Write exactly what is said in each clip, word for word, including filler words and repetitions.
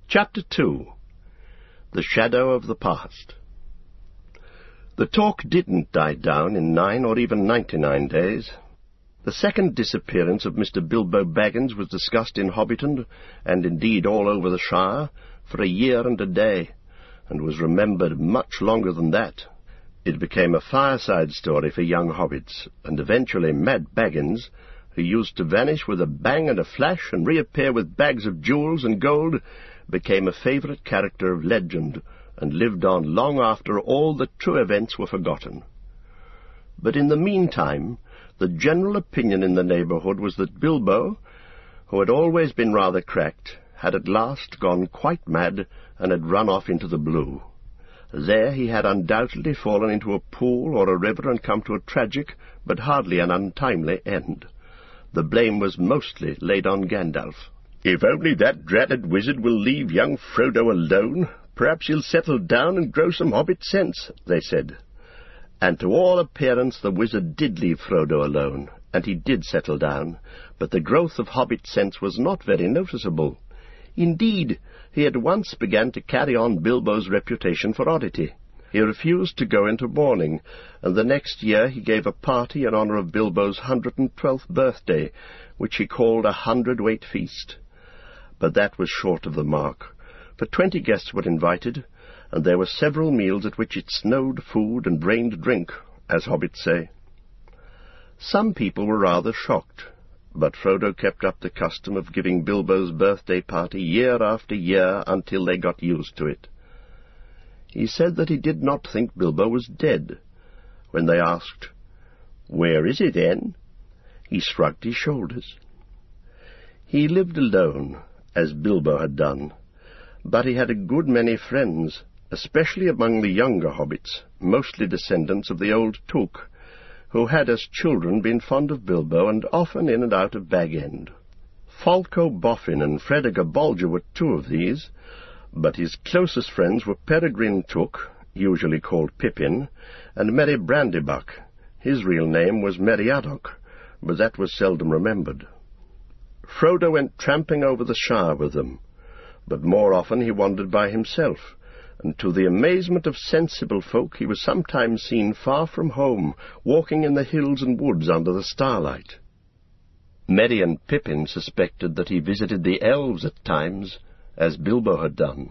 Chapter two. The Shadow of the Past. The talk didn't die down in nine or even ninety-nine days. The second disappearance of Mister Bilbo Baggins was discussed in Hobbiton, and indeed all over the Shire, for a year and a day, and was remembered much longer than that. It became a fireside story for young hobbits, and eventually Mad Baggins, who used to vanish with a bang and a flash and reappear with bags of jewels and gold, became a favourite character of legend, and lived on long after all the true events were forgotten. But in the meantime, the general opinion in the neighbourhood was that Bilbo, who had always been rather cracked, had at last gone quite mad and had run off into the blue. There he had undoubtedly fallen into a pool or a river and come to a tragic, but hardly an untimely end. The blame was mostly laid on Gandalf. "If only that dratted wizard will leave young Frodo alone, perhaps he'll settle down and grow some hobbit sense," they said. And to all appearance the wizard did leave Frodo alone, and he did settle down, but the growth of hobbit sense was not very noticeable. Indeed, he at once began to carry on Bilbo's reputation for oddity. He refused to go into mourning, and the next year he gave a party in honour of Bilbo's hundred and twelfth birthday, which he called a hundredweight feast. But that was short of the mark, for twenty guests were invited, and there were several meals at which it snowed food and rained drink, as hobbits say. Some people were rather shocked, but Frodo kept up the custom of giving Bilbo's birthday party year after year until they got used to it. He said that he did not think Bilbo was dead. When they asked, "Where is he, then?" he shrugged his shoulders. He lived alone, as Bilbo had done, but he had a good many friends, especially among the younger hobbits, mostly descendants of the old Took, who had as children been fond of Bilbo and often in and out of Bag End. Folco Boffin and Fredegar Bolger were two of these, but his closest friends were Peregrine Took, usually called Pippin, and Merry Brandybuck. His real name was Meriadoc, but that was seldom remembered. Frodo went tramping over the Shire with them, but more often he wandered by himself, and to the amazement of sensible folk he was sometimes seen far from home, walking in the hills and woods under the starlight. Merry and Pippin suspected that he visited the elves at times, as Bilbo had done.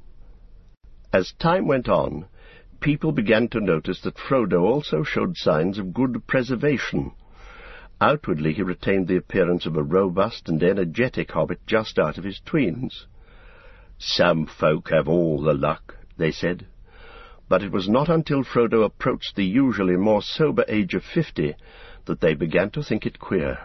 As time went on, people began to notice that Frodo also showed signs of good preservation. Outwardly he retained the appearance of a robust and energetic hobbit just out of his tweens. "Some folk have all the luck," they said, but it was not until Frodo approached the usually more sober age of fifty that they began to think it queer.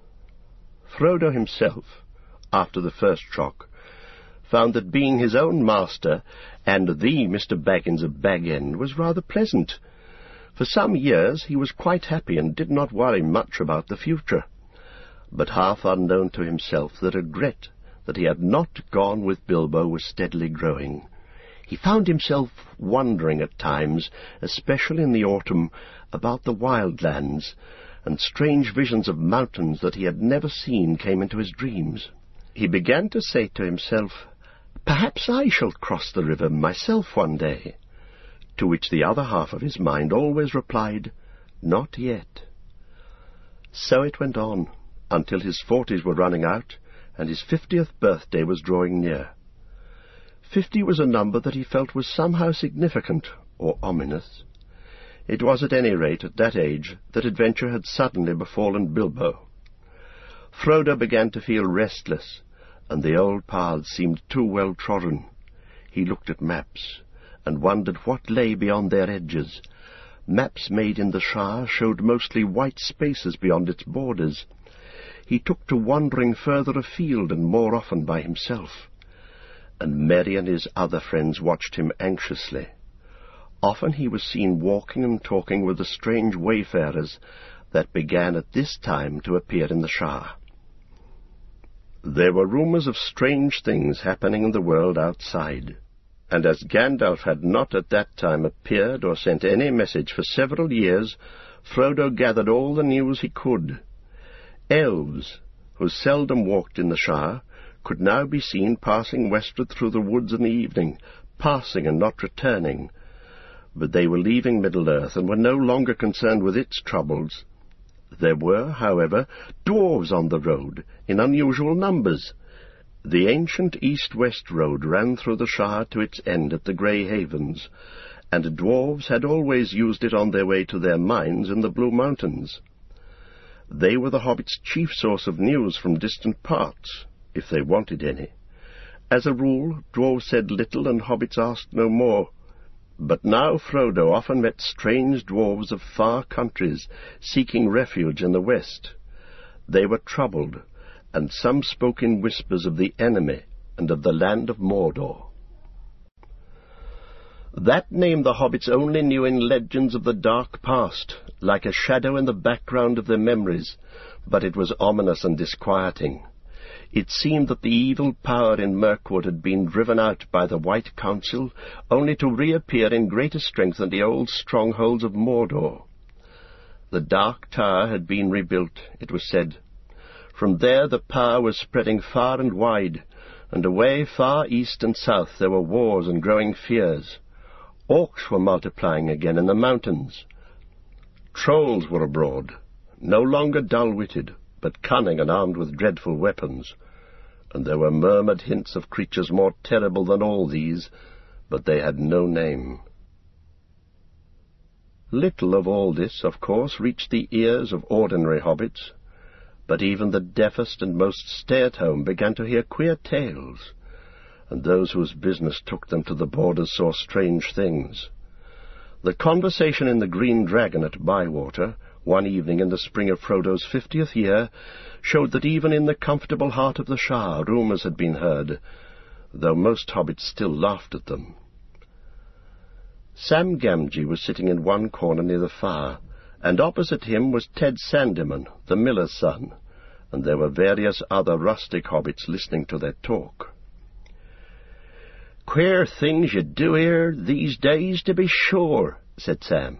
Frodo himself, after the first shock, found that being his own master and the Mister Baggins of Bag End was rather pleasant. For some years he was quite happy and did not worry much about the future, but half unknown to himself the regret that he had not gone with Bilbo was steadily growing. He found himself wondering at times, especially in the autumn, about the wild lands, and strange visions of mountains that he had never seen came into his dreams. He began to say to himself, "Perhaps I shall cross the river myself one day," to which the other half of his mind always replied, "Not yet." So it went on, until his forties were running out, and his fiftieth birthday was drawing near. Fifty was a number that he felt was somehow significant, or ominous. It was at any rate at that age that adventure had suddenly befallen Bilbo. Frodo began to feel restless, and the old paths seemed too well trodden. He looked at maps, and wondered what lay beyond their edges. Maps made in the Shire showed mostly white spaces beyond its borders. He took to wandering further afield and more often by himself, and Merry and his other friends watched him anxiously. Often he was seen walking and talking with the strange wayfarers that began at this time to appear in the Shire. There were rumours of strange things happening in the world outside, and as Gandalf had not at that time appeared or sent any message for several years, Frodo gathered all the news he could. Elves, who seldom walked in the Shire, could now be seen passing westward through the woods in the evening, passing and not returning. But they were leaving Middle-earth, and were no longer concerned with its troubles. There were, however, dwarves on the road, in unusual numbers. The ancient east-west road ran through the Shire to its end at the Grey Havens, and dwarves had always used it on their way to their mines in the Blue Mountains. They were the hobbits' chief source of news from distant parts, if they wanted any. As a rule, dwarves said little and hobbits asked no more. But now Frodo often met strange dwarves of far countries, seeking refuge in the west. They were troubled, and some spoke in whispers of the enemy and of the land of Mordor. That name the hobbits only knew in legends of the dark past, like a shadow in the background of their memories, but it was ominous and disquieting. It seemed that the evil power in Mirkwood had been driven out by the White Council, only to reappear in greater strength in the old strongholds of Mordor. The Dark Tower had been rebuilt, it was said. From there the power was spreading far and wide, and away far east and south there were wars and growing fears. Orcs were multiplying again in the mountains. Trolls were abroad, no longer dull-witted, but cunning and armed with dreadful weapons, and there were murmured hints of creatures more terrible than all these, but they had no name. Little of all this, of course, reached the ears of ordinary hobbits, but even the deafest and most stay-at-home began to hear queer tales, and those whose business took them to the borders saw strange things. The conversation in the Green Dragon at Bywater, one evening in the spring of Frodo's fiftieth year, showed that even in the comfortable heart of the Shire rumours had been heard, though most hobbits still laughed at them. Sam Gamgee was sitting in one corner near the fire, and opposite him was Ted Sandyman, the miller's son, and there were various other rustic hobbits listening to their talk. "Queer things you do hear these days, to be sure," said Sam.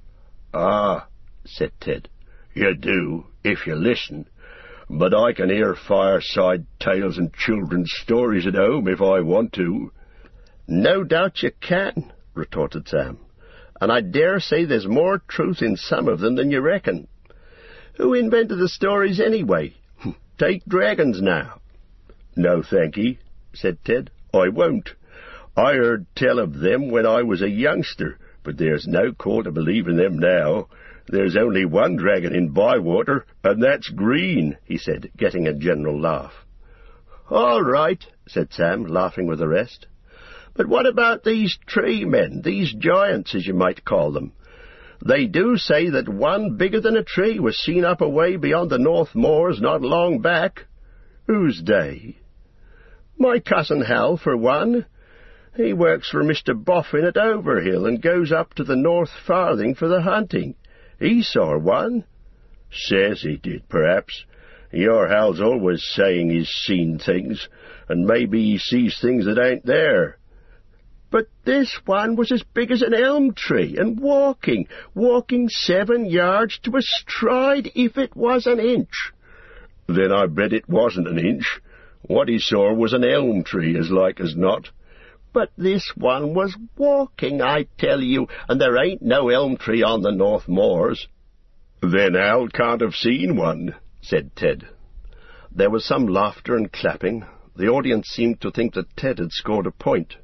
"Ah," said Ted, "you do, if you listen. But I can hear fireside tales and children's stories at home if I want to." "No doubt you can," retorted Sam, "and I dare say there's more truth in some of them than you reckon. Who invented the stories anyway? Take dragons now." "No, thank'ee," said Ted, "I won't. I heard tell of them when I was a youngster, but there's no call to believe in them now. There's only one dragon in Bywater, and that's Green," he said, getting a general laugh. "All right," said Sam, laughing with the rest. "But what about these tree men, these giants, as you might call them? They do say that one bigger than a tree was seen up away beyond the North Moors not long back." "Who's they?" "My cousin Hal, for one. He works for Mister Boffin at Overhill and goes up to the North Farthing for the hunting. He saw one." "Says he did, perhaps. Your Hal's always saying he's seen things, and maybe he sees things that ain't there." "But this one was as big as an elm tree, and walking, walking seven yards to a stride, if it was an inch." "Then I bet it wasn't an inch. What he saw was an elm tree, as like as not." "But this one was walking, I tell you, and there ain't no elm tree on the North Moors." "Then Hal can't have seen one," said Ted. There was some laughter and clapping. The audience seemed to think that Ted had scored a point.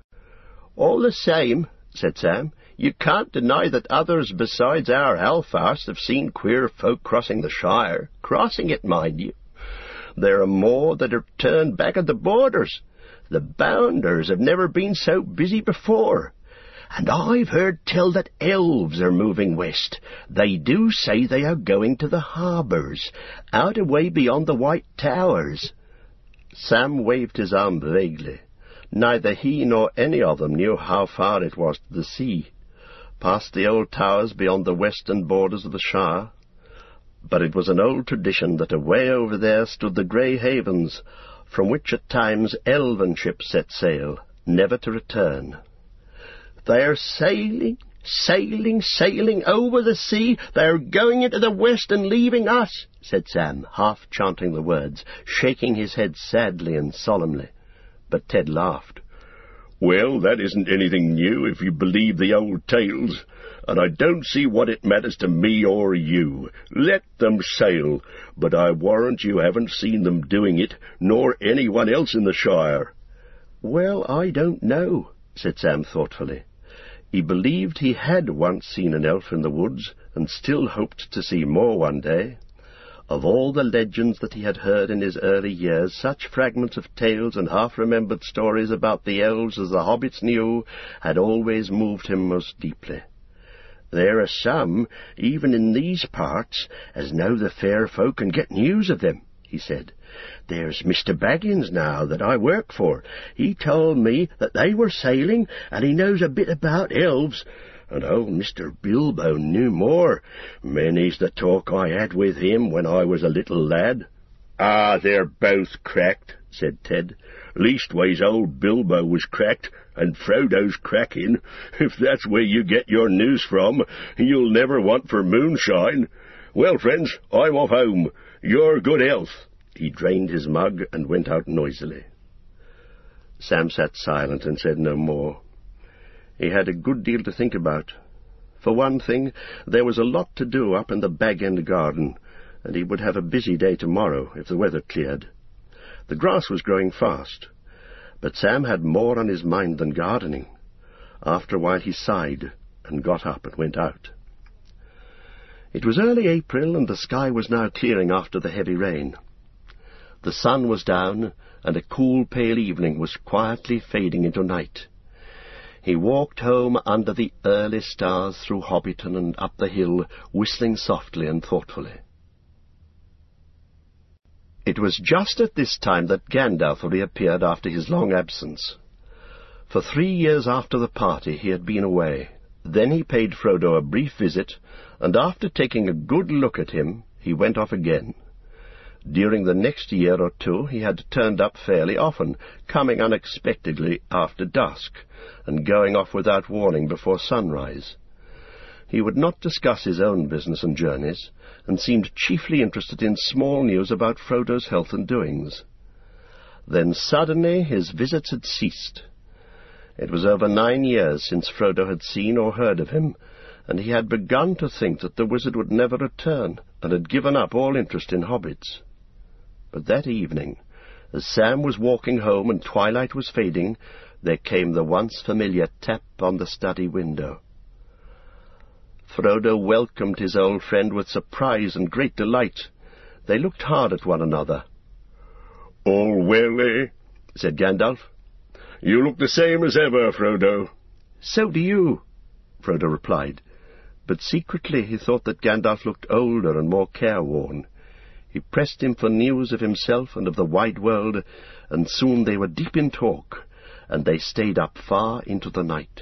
"All the same," said Sam, "you can't deny that others besides our Halfast have seen queer folk crossing the Shire. Crossing it, mind you. There are more that have turned back at the borders. The Bounders have never been so busy before. And I've heard tell that elves are moving west. They do say they are going to the harbours, out away beyond the White Towers." Sam waved his arm vaguely. Neither he nor any of them knew how far it was to the sea, past the old towers beyond the western borders of the Shire. But it was an old tradition that away over there stood the Grey Havens, from which at times elven ships set sail, never to return. "They're sailing, sailing, sailing over the sea. They're going into the west and leaving us," said Sam, half chanting the words, shaking his head sadly and solemnly. But Ted laughed. "Well, that isn't anything new if you believe the old tales, and I don't see what it matters to me or you. Let them sail, but I warrant you haven't seen them doing it, nor anyone else in the Shire." "Well, I don't know," said Sam thoughtfully. He believed he had once seen an elf in the woods, and still hoped to see more one day. Of all the legends that he had heard in his early years, such fragments of tales and half-remembered stories about the elves as the hobbits knew had always moved him most deeply. "There are some, even in these parts, as know the fair folk and get news of them," he said. "There's Mister Baggins now, that I work for. He told me that they were sailing, and he knows a bit about elves. And old Mister Bilbo knew more. Many's the talk I had with him when I was a little lad." "Ah, they're both cracked," said Ted. "Leastways old Bilbo was cracked, and Frodo's cracking. If that's where you get your news from, you'll never want for moonshine. Well, friends, I'm off home. Your good health." He drained his mug and went out noisily. Sam sat silent and said no more. He had a good deal to think about. For one thing, there was a lot to do up in the Bag End garden, and he would have a busy day tomorrow if the weather cleared. The grass was growing fast, but Sam had more on his mind than gardening. After a while he sighed and got up and went out. It was early April, and the sky was now clearing after the heavy rain. The sun was down, and a cool, pale evening was quietly fading into night. He walked home under the early stars through Hobbiton and up the hill, whistling softly and thoughtfully. It was just at this time that Gandalf reappeared after his long absence. For three years after the party he had been away. Then he paid Frodo a brief visit, and after taking a good look at him, he went off again. During the next year or two he had turned up fairly often, coming unexpectedly after dusk, and going off without warning before sunrise. He would not discuss his own business and journeys, and seemed chiefly interested in small news about Frodo's health and doings. Then suddenly his visits had ceased. It was over nine years since Frodo had seen or heard of him, and he had begun to think that the wizard would never return, and had given up all interest in hobbits. But that evening, as Sam was walking home and twilight was fading, there came the once familiar tap on the study window. Frodo welcomed his old friend with surprise and great delight. They looked hard at one another. "All well, eh?" said Gandalf. "You look the same as ever, Frodo." "So do you," Frodo replied, but secretly he thought that Gandalf looked older and more careworn. He pressed him for news of himself and of the wide world, and soon they were deep in talk, and they stayed up far into the night.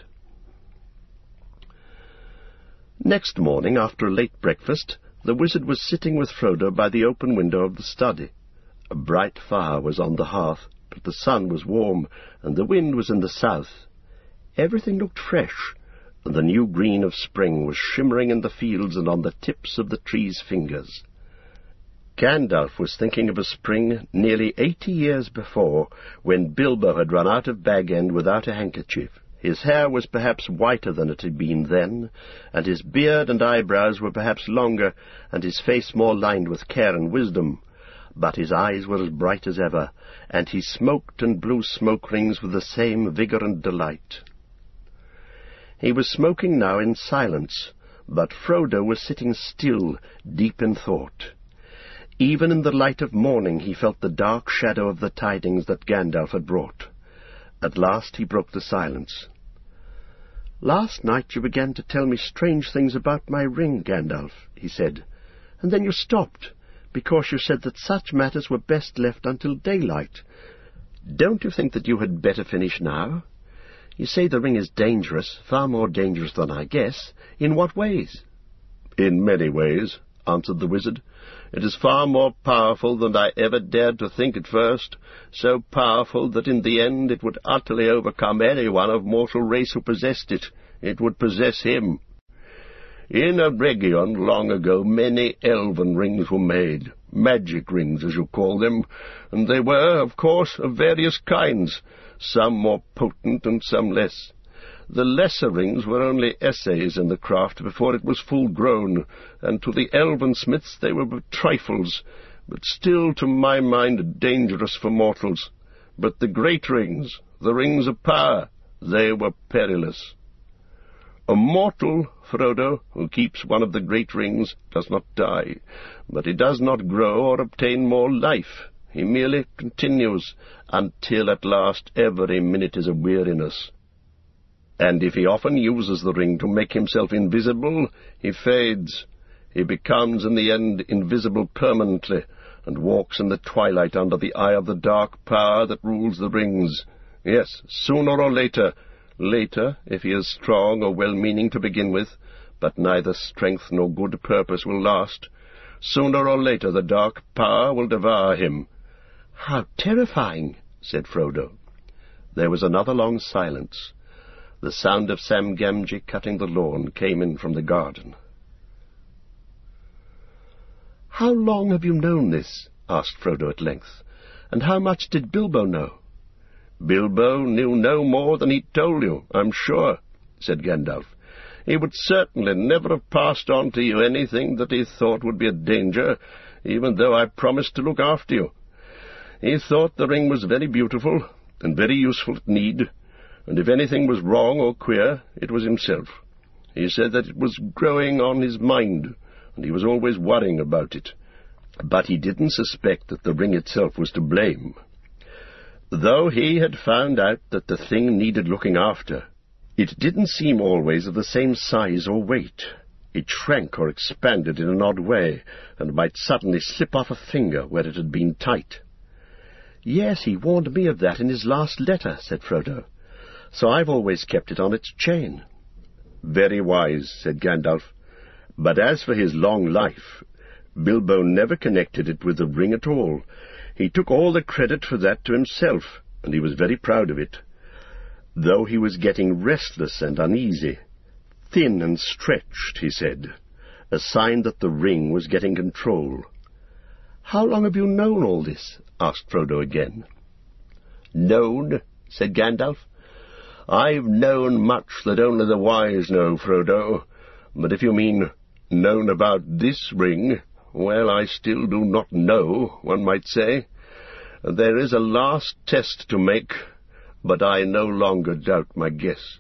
Next morning, after a late breakfast, the wizard was sitting with Frodo by the open window of the study. A bright fire was on the hearth, but the sun was warm, and the wind was in the south. Everything looked fresh, and the new green of spring was shimmering in the fields and on the tips of the trees' fingers. Gandalf was thinking of a spring nearly eighty years before, when Bilbo had run out of Bag End without a handkerchief. His hair was perhaps whiter than it had been then, and his beard and eyebrows were perhaps longer, and his face more lined with care and wisdom. But his eyes were as bright as ever, and he smoked and blew smoke rings with the same vigour and delight. He was smoking now in silence, but Frodo was sitting still, deep in thought. Even in the light of morning he felt the dark shadow of the tidings that Gandalf had brought. At last he broke the silence. "Last night you began to tell me strange things about my ring, Gandalf," he said, "and then you stopped, because you said that such matters were best left until daylight. Don't you think that you had better finish now? You say the ring is dangerous, far more dangerous than I guess. In what ways?" "In many ways," answered the wizard. "It is far more powerful than I ever dared to think at first, so powerful that in the end it would utterly overcome anyone of mortal race who possessed it. It would possess him. In Eregion, long ago, many elven rings were made, magic rings, as you call them, and they were, of course, of various kinds, some more potent and some less. The lesser rings were only essays in the craft before it was full-grown, and to the elven smiths they were but trifles, but still, to my mind, dangerous for mortals. But the great rings, the rings of power, they were perilous. A mortal, Frodo, who keeps one of the great rings, does not die, but he does not grow or obtain more life. He merely continues, until at last every minute is a weariness. And if he often uses the ring to make himself invisible, he fades. He becomes in the end invisible permanently, and walks in the twilight under the eye of the dark power that rules the rings. Yes, sooner or later, later, if he is strong or well-meaning to begin with, but neither strength nor good purpose will last, sooner or later the dark power will devour him. "How terrifying!" said Frodo. There was another long silence. The sound of Sam Gamgee cutting the lawn came in from the garden. "How long have you known this?" asked Frodo at length. "And how much did Bilbo know?" "Bilbo knew no more than he told you, I'm sure," said Gandalf. "He would certainly never have passed on to you anything that he thought would be a danger, even though I promised to look after you. He thought the ring was very beautiful, and very useful at need, and if anything was wrong or queer, it was himself. He said that it was growing on his mind, and he was always worrying about it. But he didn't suspect that the ring itself was to blame. Though he had found out that the thing needed looking after, it didn't seem always of the same size or weight. It shrank or expanded in an odd way, and might suddenly slip off a finger where it had been tight." "Yes, he warned me of that in his last letter," said Frodo. "So I've always kept it on its chain." "Very wise," said Gandalf. "But as for his long life, Bilbo never connected it with the ring at all. He took all the credit for that to himself, and he was very proud of it. Though he was getting restless and uneasy, thin and stretched, he said, a sign that the ring was getting control." "How long have you known all this?" asked Frodo again. "Known?" said Gandalf. "I've known much that only the wise know, Frodo. But if you mean known about this ring, well, I still do not know, one might say. There is a last test to make, but I no longer doubt my guess."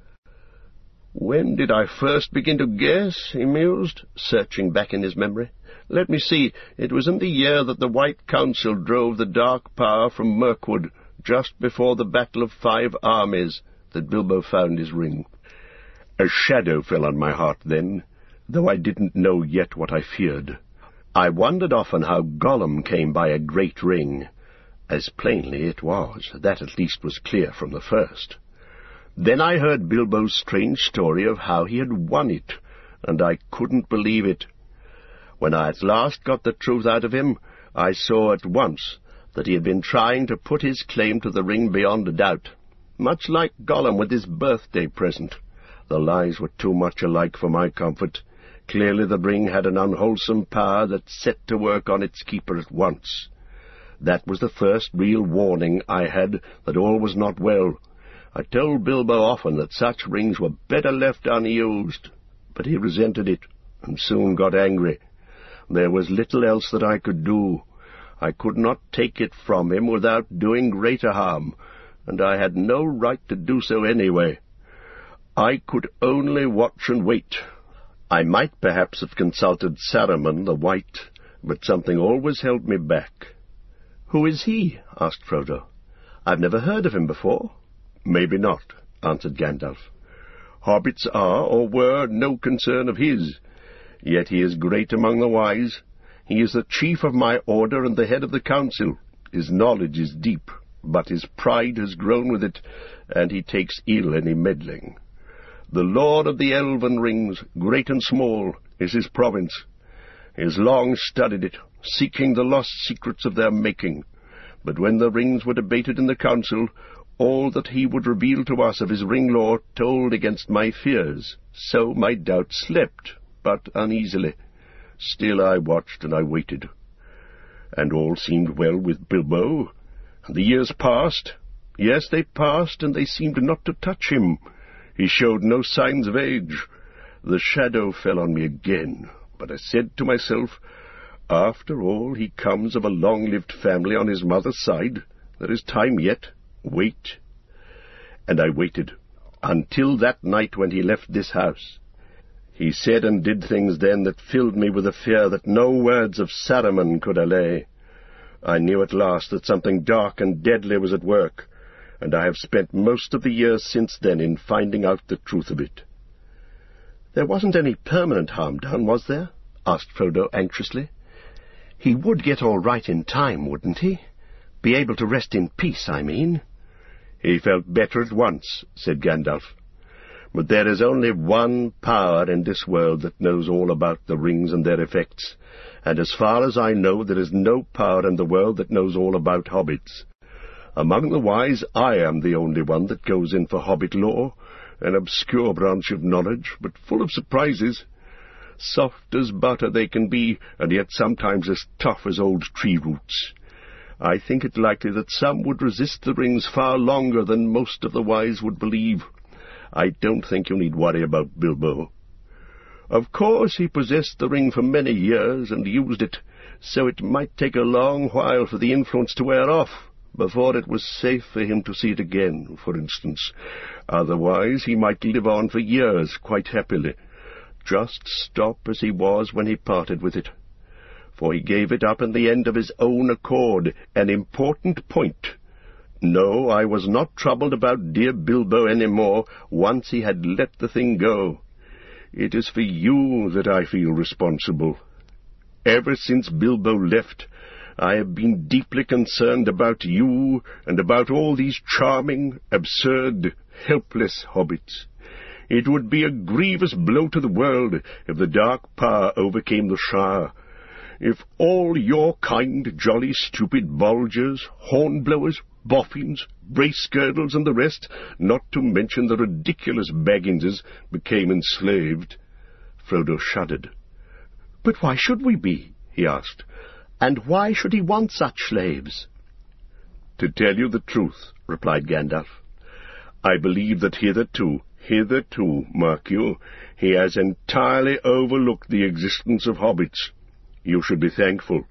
"When did I first begin to guess?" he mused, searching back in his memory. "Let me see. It was in the year that the White Council drove the Dark Power from Mirkwood, just before the Battle of Five Armies, that Bilbo found his ring. A shadow fell on my heart then, though I didn't know yet what I feared. I wondered often how Gollum came by a great ring, as plainly it was. That at least was clear from the first. Then I heard Bilbo's strange story of how he had won it, and I couldn't believe it. When I at last got the truth out of him, I saw at once that he had been trying to put his claim to the ring beyond a doubt, much like Gollum with his birthday present. The lies were too much alike for my comfort. Clearly the ring had an unwholesome power that set to work on its keeper at once. That was the first real warning I had that all was not well. I told Bilbo often that such rings were better left unused, but he resented it, and soon got angry. There was little else that I could do. I could not take it from him without doing greater harm, and I had no right to do so anyway. I could only watch and wait. I might perhaps have consulted Saruman the White, but something always held me back." "Who is he?" asked Frodo. "I've never heard of him before." "Maybe not," answered Gandalf. "Hobbits are, or were, no concern of his. Yet he is great among the wise. He is the chief of my order and the head of the council. His knowledge is deep, but his pride has grown with it, and he takes ill any meddling. The Lord of the Elven Rings, great and small, is his province. He has long studied it, seeking the lost secrets of their making. But when the rings were debated in the council, all that he would reveal to us of his ring-lore told against my fears. So my doubt slept, but uneasily. Still I watched and I waited. And all seemed well with Bilbo. The years passed. Yes, they passed, and they seemed not to touch him. He showed no signs of age. The shadow fell on me again, but I said to myself, after all, he comes of a long-lived family on his mother's side. There is time yet. Wait. And I waited, until that night when he left this house. He said and did things then that filled me with a fear that no words of Saruman could allay. I knew at last that something dark and deadly was at work, and I have spent most of the years since then in finding out the truth of it. "There wasn't any permanent harm done, was there?" asked Frodo anxiously. "He would get all right in time, wouldn't he? Be able to rest in peace, I mean." "He felt better at once," said Gandalf. "But there is only one power in this world that knows all about the rings and their effects, and as far as I know there is no power in the world that knows all about hobbits. Among the wise I am the only one that goes in for hobbit lore, an obscure branch of knowledge, but full of surprises. Soft as butter they can be, and yet sometimes as tough as old tree roots. I think it likely that some would resist the rings far longer than most of the wise would believe. I don't think you need worry about Bilbo. Of course he possessed the ring for many years and used it, so it might take a long while for the influence to wear off, before it was safe for him to see it again, for instance. Otherwise he might live on for years quite happily, just stop as he was when he parted with it. For he gave it up in the end of his own accord, an important point. No, I was not troubled about dear Bilbo any more, once he had let the thing go. It is for you that I feel responsible. Ever since Bilbo left, I have been deeply concerned about you and about all these charming, absurd, helpless hobbits. It would be a grievous blow to the world if the dark power overcame the Shire. If all your kind, jolly, stupid Bolgers, Hornblowers, Boffins, Bracegirdles, and the rest, not to mention the ridiculous Bagginses, became enslaved." Frodo shuddered. "But why should we be?" he asked. "And why should he want such slaves?" "To tell you the truth," replied Gandalf, "I believe that hitherto, hitherto, mark you, he has entirely overlooked the existence of hobbits. You should be thankful.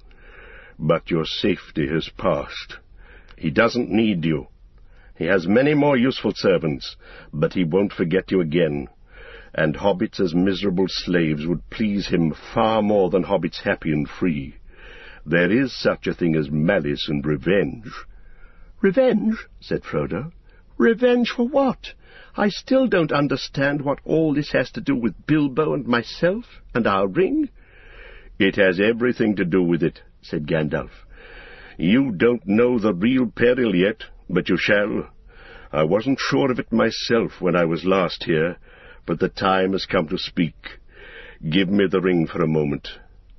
But your safety has passed. He doesn't need you. He has many more useful servants, but he won't forget you again. And hobbits as miserable slaves would please him far more than hobbits happy and free. There is such a thing as malice and revenge." "Revenge?" said Frodo. "Revenge for what? I still don't understand what all this has to do with Bilbo and myself and our ring." "It has everything to do with it," said Gandalf. "You don't know the real peril yet, but you shall. I wasn't sure of it myself when I was last here, but the time has come to speak. Give me the ring for a moment."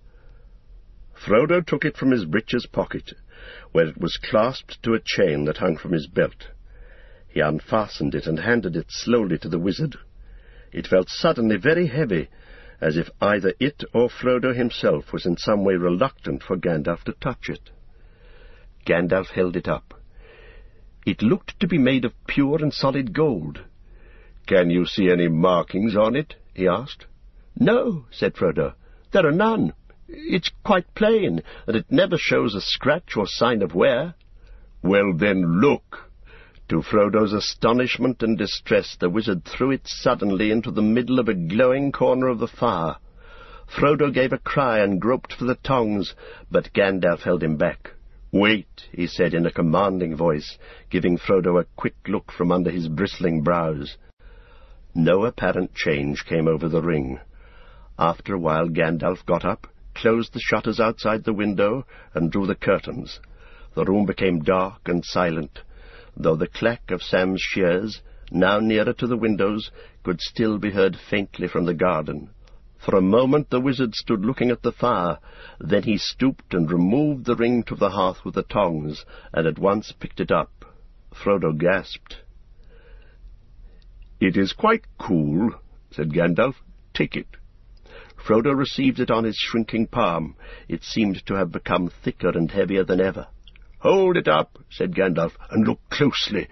Frodo took it from his breeches pocket, where it was clasped to a chain that hung from his belt. He unfastened it and handed it slowly to the wizard. It felt suddenly very heavy, as if either it or Frodo himself was in some way reluctant for Gandalf to touch it. Gandalf held it up. It looked to be made of pure and solid gold. "Can you see any markings on it?" he asked. "No," said Frodo. "There are none. It's quite plain, and it never shows a scratch or sign of wear." "Well, then, look." To Frodo's astonishment and distress, the wizard threw it suddenly into the middle of a glowing corner of the fire. Frodo gave a cry and groped for the tongs, but Gandalf held him back. "Wait," he said in a commanding voice, giving Frodo a quick look from under his bristling brows. No apparent change came over the ring. After a while Gandalf got up, closed the shutters outside the window, and drew the curtains. The room became dark and silent, though the clack of Sam's shears, now nearer to the windows, could still be heard faintly from the garden. For a moment the wizard stood looking at the fire. Then he stooped and removed the ring to the hearth with the tongs, and at once picked it up. Frodo gasped. "It is quite cool," said Gandalf. "Take it." Frodo received it on his shrinking palm. It seemed to have become thicker and heavier than ever. "Hold it up," said Gandalf, "and look closely."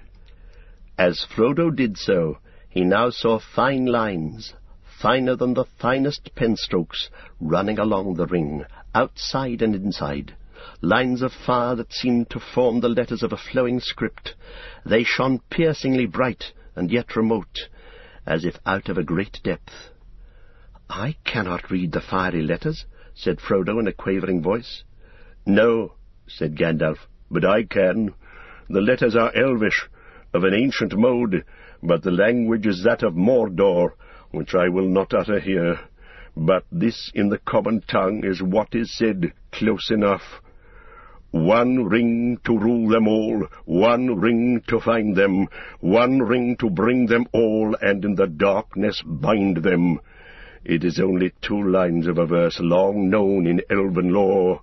As Frodo did so, he now saw fine lines, finer than the finest penstrokes, running along the ring, outside and inside, lines of fire that seemed to form the letters of a flowing script. They shone piercingly bright and yet remote, as if out of a great depth. "I cannot read the fiery letters," said Frodo in a quavering voice. "No," said Gandalf, "but I can. The letters are Elvish, of an ancient mode, but the language is that of Mordor, which I will not utter here. But this in the common tongue is what is said, close enough. One ring to rule them all, one ring to find them, one ring to bring them all, and in the darkness bind them. It is only two lines of a verse long known in elven lore.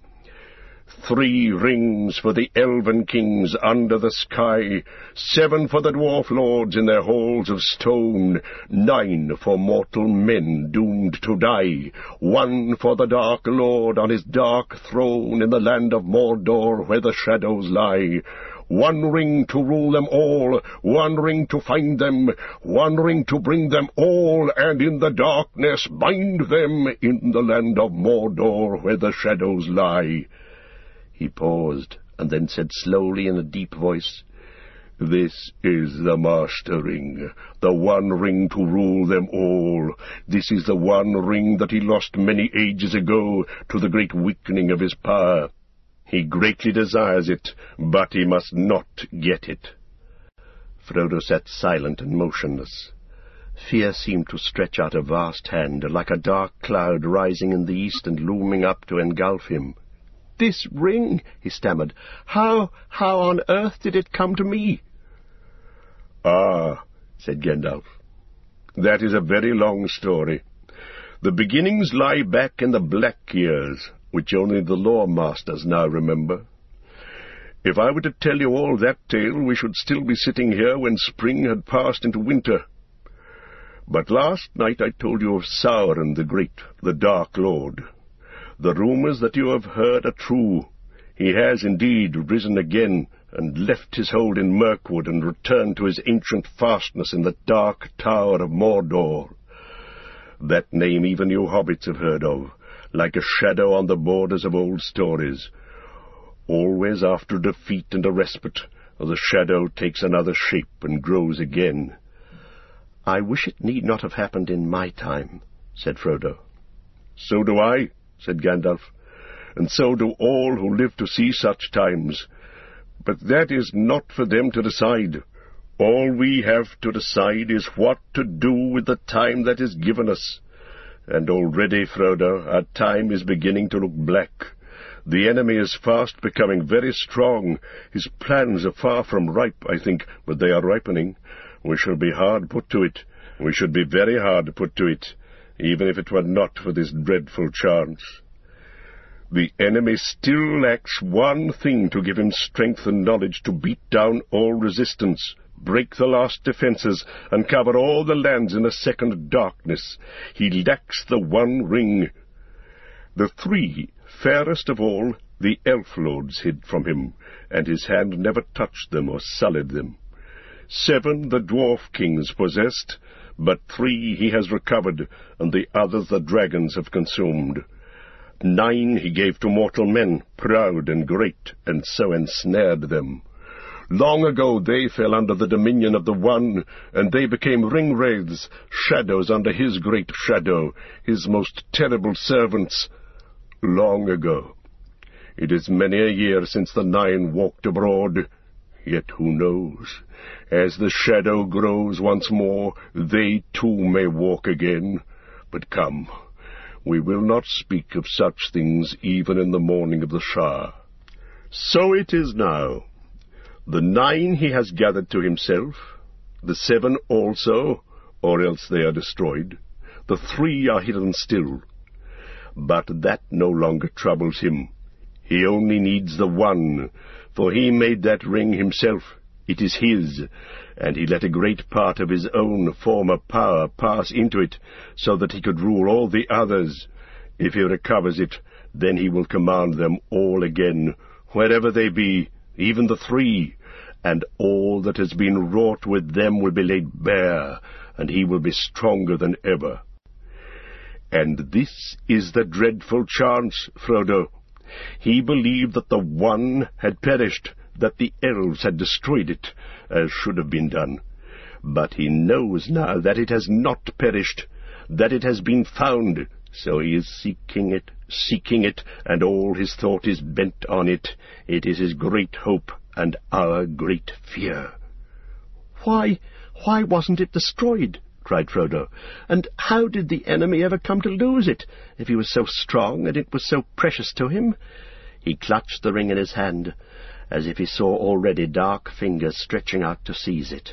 Three rings for the elven kings under the sky, seven for the dwarf lords in their halls of stone, nine for mortal men doomed to die, one for the Dark Lord on his dark throne in the land of Mordor where the shadows lie. One ring to rule them all, one ring to find them, one ring to bring them all, and in the darkness bind them in the land of Mordor where the shadows lie." He paused, and then said slowly in a deep voice, "This is the Master Ring, the one ring to rule them all. This is the one ring that he lost many ages ago to the great weakening of his power. He greatly desires it, but he must not get it." Frodo sat silent and motionless. Fear seemed to stretch out a vast hand, like a dark cloud rising in the east and looming up to engulf him. "This ring," he stammered. How, how on earth did it come to me?" "Ah," said Gandalf, "that is a very long story. The beginnings lie back in the Black Years, which only the lore masters now remember. If I were to tell you all that tale, we should still be sitting here when spring had passed into winter. But last night I told you of Sauron the Great, the Dark Lord. The rumours that you have heard are true. He has indeed risen again, and left his hold in Mirkwood, and returned to his ancient fastness in the Dark Tower of Mordor. That name even you hobbits have heard of, like a shadow on the borders of old stories. Always after a defeat and a respite, the shadow takes another shape and grows again." "I wish it need not have happened in my time," said Frodo. "So do I," said Gandalf, "and so do all who live to see such times. But that is not for them to decide. All we have to decide is what to do with the time that is given us. And already, Frodo, our time is beginning to look black. The enemy is fast becoming very strong. His plans are far from ripe, I think, but they are ripening. We shall be hard put to it. We should be very hard put to it, even if it were not for this dreadful chance. The enemy still lacks one thing to give him strength and knowledge to beat down all resistance, break the last defences, and cover all the lands in a second darkness. He lacks the one ring. The three, fairest of all, the elf lords hid from him, and his hand never touched them or sullied them. Seven the dwarf kings possessed, but three he has recovered, and the others the dragons have consumed. Nine he gave to mortal men, proud and great, and so ensnared them. Long ago they fell under the dominion of the One, and they became ring-wraiths, shadows under his great shadow, his most terrible servants. Long ago. It is many a year since the Nine walked abroad. Yet who knows? As the shadow grows once more, they too may walk again. But come, we will not speak of such things even in the morning of the Shah. So it is now. The nine he has gathered to himself, the seven also, or else they are destroyed. The three are hidden still. But that no longer troubles him. He only needs the one, for he made that ring himself. It is his, and he let a great part of his own former power pass into it, so that he could rule all the others. If he recovers it, then he will command them all again, wherever they be, even the three, and all that has been wrought with them will be laid bare, and he will be stronger than ever. And this is the dreadful chance, Frodo. He believed that the One had perished, that the elves had destroyed it, as should have been done. But he knows now that it has not perished, that it has been found, so he is seeking it, seeking it, and all his thought is bent on it. It is his great hope and our great fear. Why, why wasn't it destroyed? Cried Frodo. And how did the enemy ever come to lose it, if he was so strong and it was so precious to him? He clutched the ring in his hand, as if he saw already dark fingers stretching out to seize it.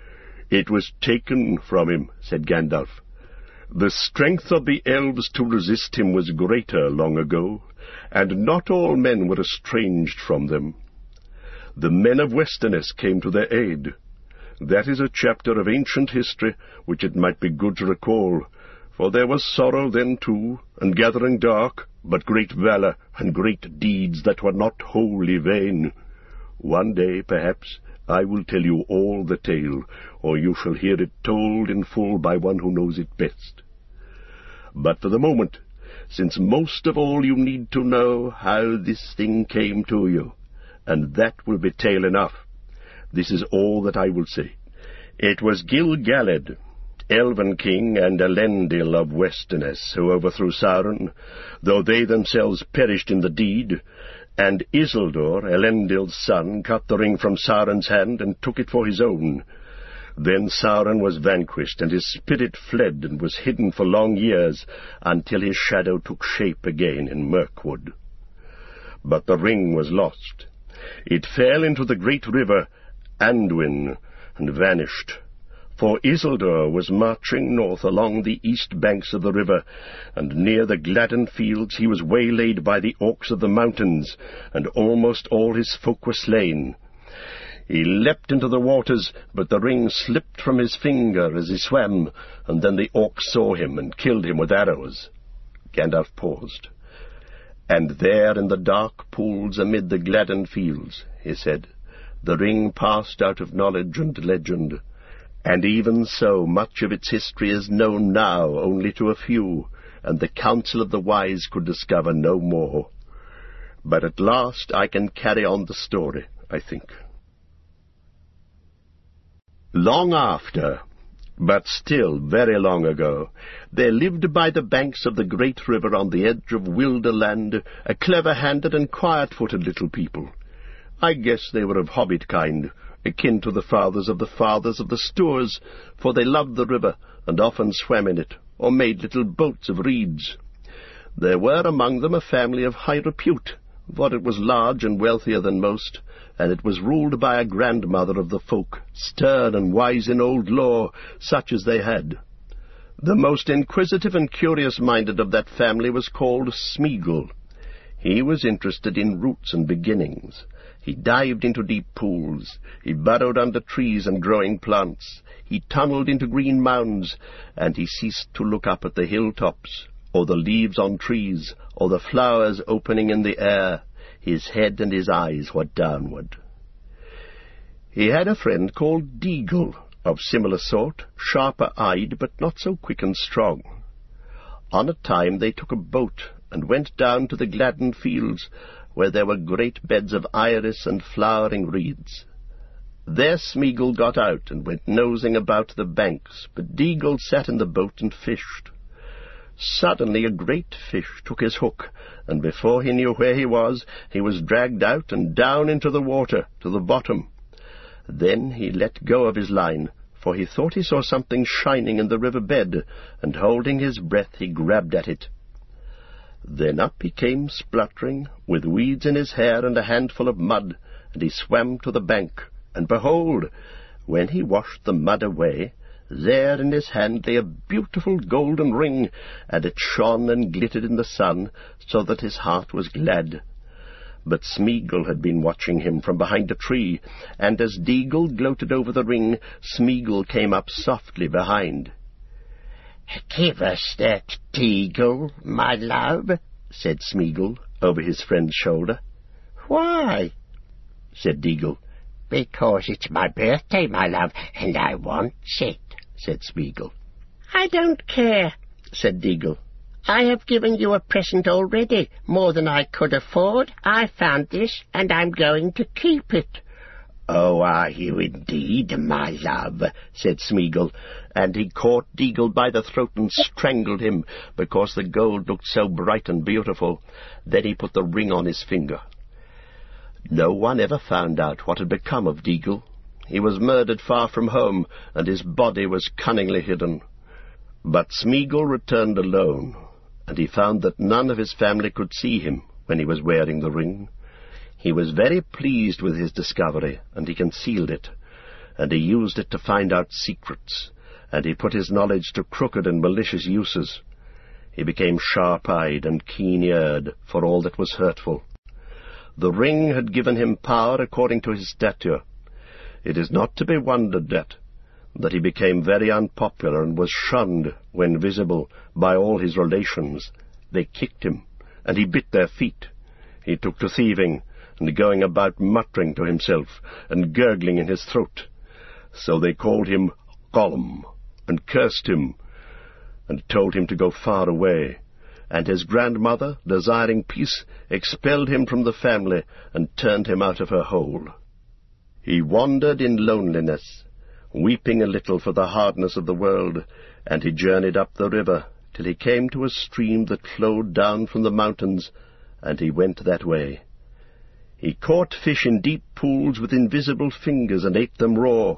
It was taken from him, said Gandalf. The strength of the elves to resist him was greater long ago, and not all men were estranged from them. The men of Westerness came to their aid. That is a chapter of ancient history which it might be good to recall, for there was sorrow then too, and gathering dark, but great valour and great deeds that were not wholly vain. One day, perhaps, I will tell you all the tale, or you shall hear it told in full by one who knows it best. But for the moment, since most of all you need to know how this thing came to you, and that will be tale enough, this is all that I will say. It was Gil-galad, Elven king, and Elendil of Westerness, who overthrew Sauron, though they themselves perished in the deed, and Isildur, Elendil's son, cut the ring from Sauron's hand and took it for his own. Then Sauron was vanquished, and his spirit fled and was hidden for long years, until his shadow took shape again in Mirkwood. But the ring was lost. It fell into the great river Anduin, and vanished. For Isildur was marching north along the east banks of the river, and near the Gladden fields he was waylaid by the orcs of the mountains, and almost all his folk were slain. He leapt into the waters, but the ring slipped from his finger as he swam, and then the orcs saw him and killed him with arrows. Gandalf paused. And there in the dark pools amid the Gladden fields, he said, the ring passed out of knowledge and legend, and even so much of its history is known now only to a few, and the counsel of the wise could discover no more. But at last I can carry on the story, I think. Long after, but still very long ago, there lived by the banks of the great river on the edge of Wilderland a clever-handed and quiet-footed little people. I guess they were of hobbit kind, akin to the fathers of the fathers of the Stoors, for they loved the river, and often swam in it, or made little boats of reeds. There were among them a family of high repute, for it was large and wealthier than most, and it was ruled by a grandmother of the folk, stern and wise in old lore, such as they had. The most inquisitive and curious-minded of that family was called Smeagol. He was interested in roots and beginnings. He dived into deep pools. He burrowed under trees and growing plants. He tunneled into green mounds, and he ceased to look up at the hilltops, or the leaves on trees, or the flowers opening in the air. His head and his eyes were downward. He had a friend called Deagle, of similar sort, sharper-eyed, but not so quick and strong. On a time they took a boat, and went down to the Gladden fields, where there were great beds of iris and flowering reeds. There Smeagol got out, and went nosing about the banks, but Deagle sat in the boat and fished. Suddenly a great fish took his hook, and before he knew where he was, he was dragged out and down into the water, to the bottom. Then he let go of his line, for he thought he saw something shining in the river bed, and holding his breath he grabbed at it. Then up he came spluttering, with weeds in his hair and a handful of mud, and he swam to the bank, and behold, when he washed the mud away, there in his hand lay a beautiful golden ring, and it shone and glittered in the sun, so that his heart was glad. But Smeagol had been watching him from behind a tree, and as Deagle gloated over the ring, Smeagol came up softly behind. "Give us that, Deagle, my love," said Smeagol over his friend's shoulder. "Why?" said Deagle. "Because it's my birthday, my love, and I want it," said Smeagol. "I don't care," said Deagle. "I have given you a present already, more than I could afford. I found this, and I'm going to keep it." "Oh, are you indeed, my love?" said Smeagol, and he caught Deagle by the throat and strangled him, because the gold looked so bright and beautiful. Then he put the ring on his finger. No one ever found out what had become of Deagle. He was murdered far from home, and his body was cunningly hidden. But Smeagol returned alone, and he found that none of his family could see him when he was wearing the ring. He was very pleased with his discovery, and he concealed it, and he used it to find out secrets, and he put his knowledge to crooked and malicious uses. He became sharp-eyed and keen-eared for all that was hurtful. The ring had given him power according to his stature. It is not to be wondered at that he became very unpopular and was shunned, when visible, by all his relations. They kicked him, and he bit their feet. He took to thieving, and going about muttering to himself, and gurgling in his throat. So they called him Gollum, and cursed him, and told him to go far away. And his grandmother, desiring peace, expelled him from the family, and turned him out of her hole. He wandered in loneliness, weeping a little for the hardness of the world, and he journeyed up the river, till he came to a stream that flowed down from the mountains, and he went that way. He caught fish in deep pools with invisible fingers, and ate them raw.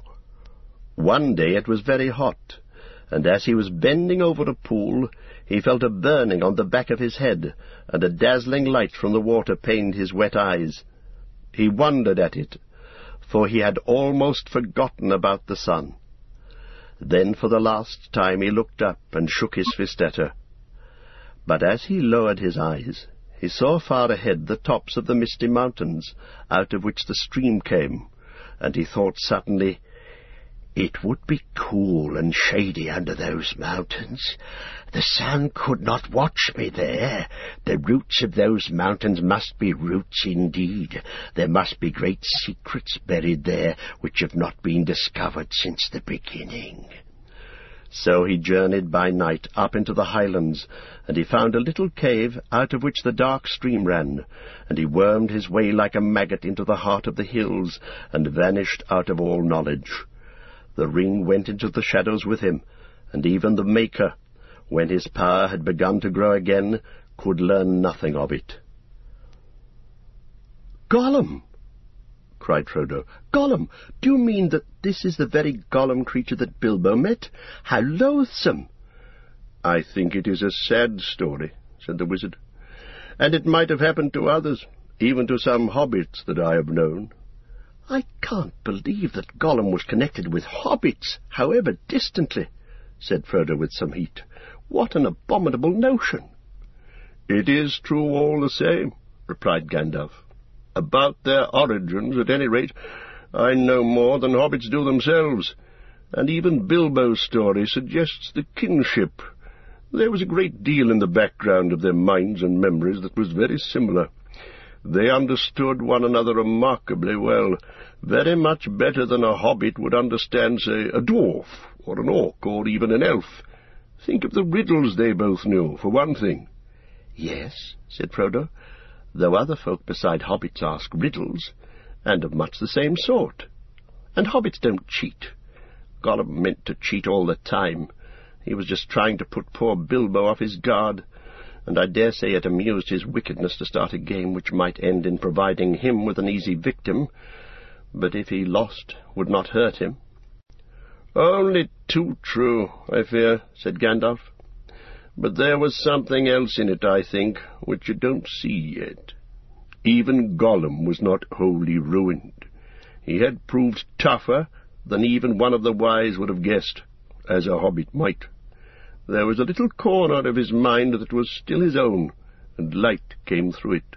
One day it was very hot, and as he was bending over a pool, he felt a burning on the back of his head, and a dazzling light from the water pained his wet eyes. He wondered at it, for he had almost forgotten about the sun. Then for the last time he looked up and shook his fist at her. But as he lowered his eyes, he saw far ahead the tops of the misty mountains, out of which the stream came, and he thought suddenly, "It would be cool and shady under those mountains. The sun could not watch me there. The roots of those mountains must be roots indeed. There must be great secrets buried there, which have not been discovered since the beginning." So he journeyed by night up into the highlands, and he found a little cave out of which the dark stream ran, and he wormed his way like a maggot into the heart of the hills, and vanished out of all knowledge. The ring went into the shadows with him, and even the Maker, when his power had begun to grow again, could learn nothing of it. "Gollum!" cried Frodo. "Gollum! Do you mean that this is the very Gollum creature that Bilbo met? How loathsome!" "I think it is a sad story," said the wizard, "and it might have happened to others, even to some hobbits that I have known." "I can't believe that Gollum was connected with hobbits, however distantly," said Frodo with some heat. "What an abominable notion!" "It is true all the same," replied Gandalf. "About their origins, at any rate, I know more than hobbits do themselves, and even Bilbo's story suggests the kinship. There was a great deal in the background of their minds and memories that was very similar. They understood one another remarkably well, very much better than a hobbit would understand, say, a dwarf, or an orc, or even an elf. Think of the riddles they both knew, for one thing." "Yes," said Frodo, "though other folk beside hobbits ask riddles, and of much the same sort. And hobbits don't cheat. Gollum meant to cheat all the time. He was just trying to put poor Bilbo off his guard, and I dare say it amused his wickedness to start a game which might end in providing him with an easy victim, but if he lost, would not hurt him." "Only too true, I fear," said Gandalf. "But there was something else in it, I think, which you don't see yet. Even Gollum was not wholly ruined. He had proved tougher than even one of the wise would have guessed, as a hobbit might. There was a little corner of his mind that was still his own, and light came through it,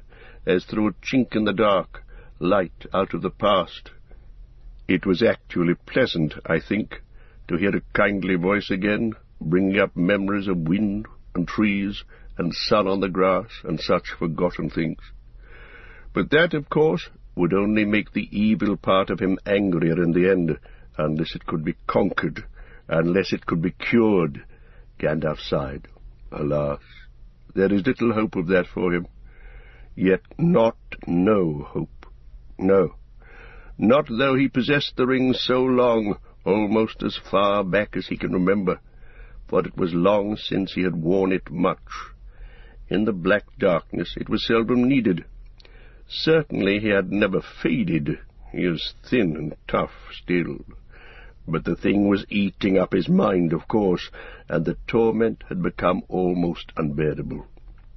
as through a chink in the dark, light out of the past. It was actually pleasant, I think, to hear a kindly voice again, bringing up memories of wind and trees and sun on the grass and such forgotten things. But that, of course, would only make the evil part of him angrier in the end, unless it could be conquered, unless it could be cured. Gandalf sighed. Alas, there is little hope of that for him. Yet not no hope. No, not though he possessed the ring so long, almost as far back as he can remember, for it was long since he had worn it much. In the black darkness it was seldom needed. Certainly he had never faded. He is thin and tough still. But the thing was eating up his mind, of course, and the torment had become almost unbearable.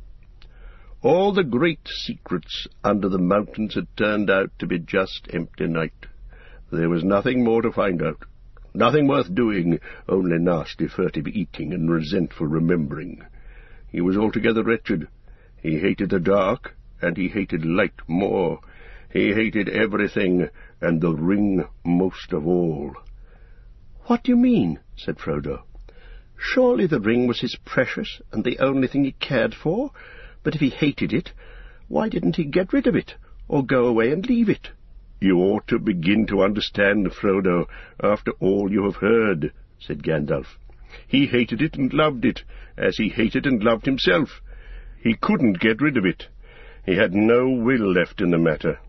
All the great secrets under the mountains had turned out to be just empty night. There was nothing more to find out, nothing worth doing, only nasty furtive eating and resentful remembering. He was altogether wretched. He hated the dark, and he hated light more. He hated everything, and the ring most of all. "What do you mean?" said Frodo. "Surely the ring was his precious, and the only thing he cared for. But if he hated it, why didn't he get rid of it, or go away and leave it?" "You ought to begin to understand, Frodo, after all you have heard," said Gandalf. "He hated it and loved it, as he hated and loved himself. He couldn't get rid of it. He had no will left in the matter.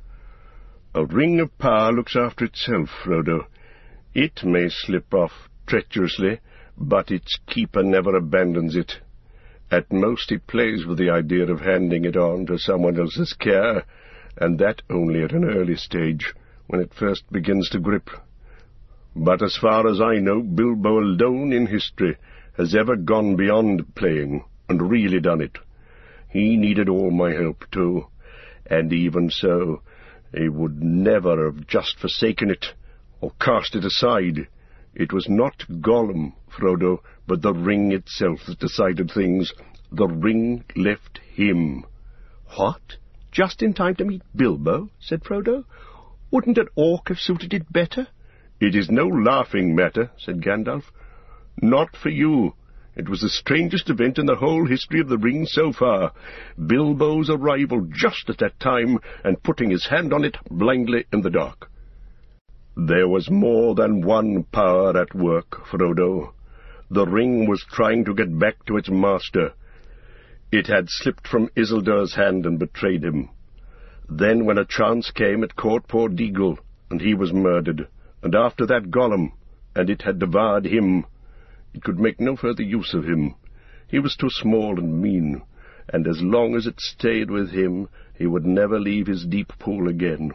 A ring of power looks after itself, Frodo. It may slip off treacherously, but its keeper never abandons it. At most he plays with the idea of handing it on to someone else's care, and that only at an early stage, when it first begins to grip. But as far as I know, Bilbo alone in history has ever gone beyond playing, and really done it. He needed all my help, too, and even so, he would never have just forsaken it, or cast it aside. It was not Gollum, Frodo, but the ring itself that decided things. The ring left him." "What? Just in time to meet Bilbo?" said Frodo. "Wouldn't an orc have suited it better?" "It is no laughing matter," said Gandalf. "Not for you. It was the strangest event in the whole history of the ring so far. Bilbo's arrival just at that time, and putting his hand on it blindly in the dark. There was more than one power at work, Frodo. The ring was trying to get back to its master. It had slipped from Isildur's hand and betrayed him. Then, when a chance came, it caught poor Deagle, and he was murdered, and after that Gollum, and it had devoured him. It could make no further use of him. He was too small and mean, and as long as it stayed with him, he would never leave his deep pool again.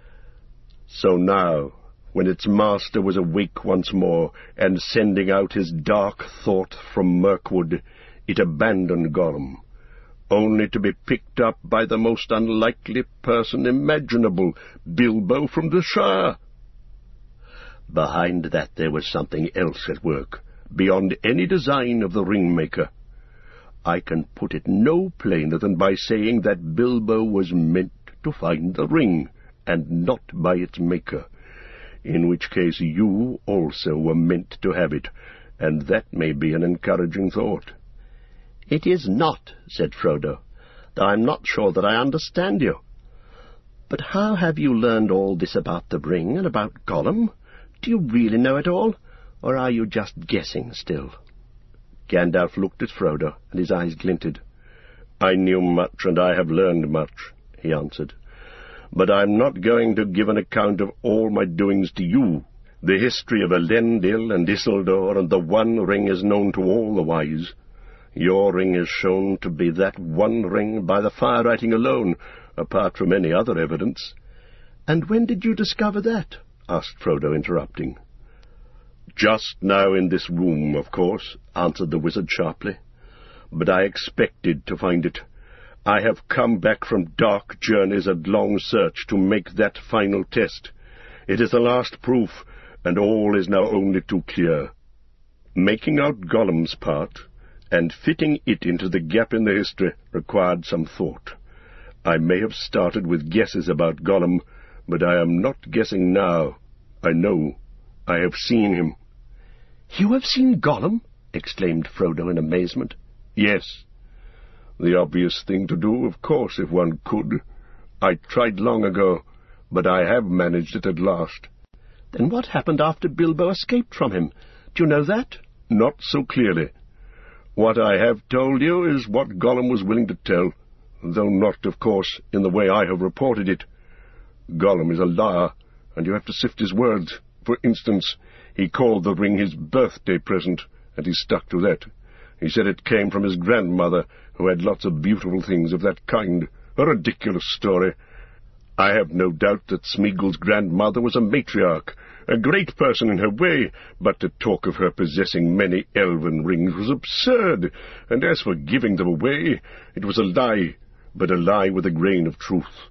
So now, when its master was awake once more, and sending out his dark thought from Mirkwood, it abandoned Gollum, only to be picked up by the most unlikely person imaginable, Bilbo from the Shire. Behind that there was something else at work, beyond any design of the ring-maker. I can put it no plainer than by saying that Bilbo was meant to find the ring, and not by its maker, in which case you also were meant to have it, and that may be an encouraging thought." "It is not," said Frodo, "though I am not sure that I understand you. But how have you learned all this about the ring and about Gollum? Do you really know it all, or are you just guessing still?" Gandalf looked at Frodo, and his eyes glinted. "I knew much, and I have learned much," he answered. "But I am not going to give an account of all my doings to you. The history of Elendil and Isildur and the One Ring is known to all the wise. Your ring is shown to be that one ring by the fire-writing alone, apart from any other evidence." "And when did you discover that?" asked Frodo, interrupting. "Just now in this room, of course," answered the wizard sharply. "But I expected to find it. I have come back from dark journeys and long search to make that final test. It is the last proof, and all is now only too clear. Making out Gollum's part, and fitting it into the gap in the history, required some thought. I may have started with guesses about Gollum, but I am not guessing now. I know. I have seen him." "You have seen Gollum?" exclaimed Frodo in amazement. "Yes. The obvious thing to do, of course, if one could. I tried long ago, but I have managed it at last." "Then what happened after Bilbo escaped from him? Do you know that?" "Not so clearly. What I have told you is what Gollum was willing to tell, though not, of course, in the way I have reported it. Gollum is a liar, and you have to sift his words. For instance, he called the ring his birthday present, and he stuck to that. He said it came from his grandmother, who had lots of beautiful things of that kind. A ridiculous story. I have no doubt that Smeagol's grandmother was a matriarch, a great person in her way, but to talk of her possessing many elven rings was absurd, and as for giving them away, it was a lie, but a lie with a grain of truth.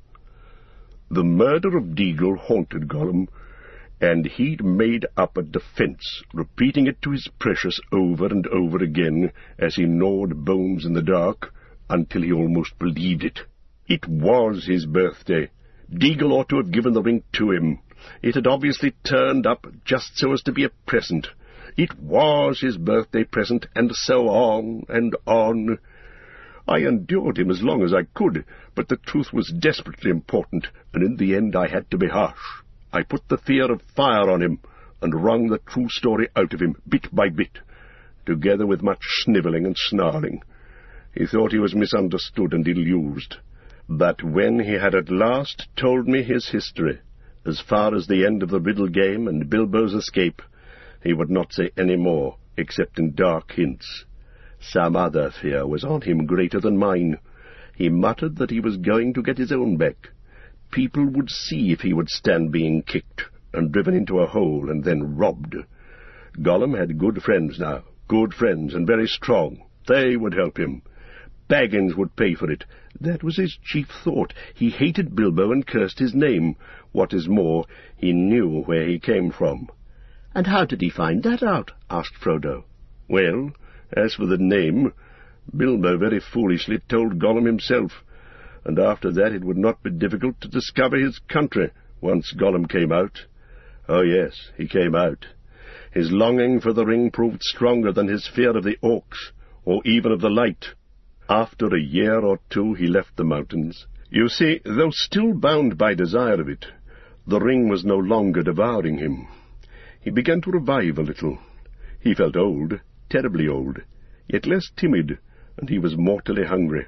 The murder of Deagol haunted Gollum, and he'd made up a defence, repeating it to his precious over and over again as he gnawed bones in the dark, until he almost believed it. It was his birthday. Deagol ought to have given the ring to him. It had obviously turned up just so as to be a present. It was his birthday present, and so on and on. I endured him as long as I could, but the truth was desperately important, and in the end I had to be harsh. I put the fear of fire on him, and wrung the true story out of him, bit by bit, together with much snivelling and snarling. He thought he was misunderstood and ill-used. But when he had at last told me his history, as far as the end of the riddle game and Bilbo's escape, he would not say any more, except in dark hints. Some other fear was on him greater than mine. He muttered that he was going to get his own back. People would see if he would stand being kicked, and driven into a hole, and then robbed. Gollum had good friends now, good friends, and very strong. They would help him. Baggins would pay for it. That was his chief thought. He hated Bilbo and cursed his name. What is more, he knew where he came from. "And how did he find that out?" asked Frodo. "Well, as for the name, Bilbo very foolishly told Gollum himself, and after that it would not be difficult to discover his country, once Gollum came out. Oh yes, he came out. His longing for the ring proved stronger than his fear of the orcs, or even of the light. After a year or two he left the mountains. You see, though still bound by desire of it, the ring was no longer devouring him. He began to revive a little. He felt old, terribly old, yet less timid, and he was mortally hungry.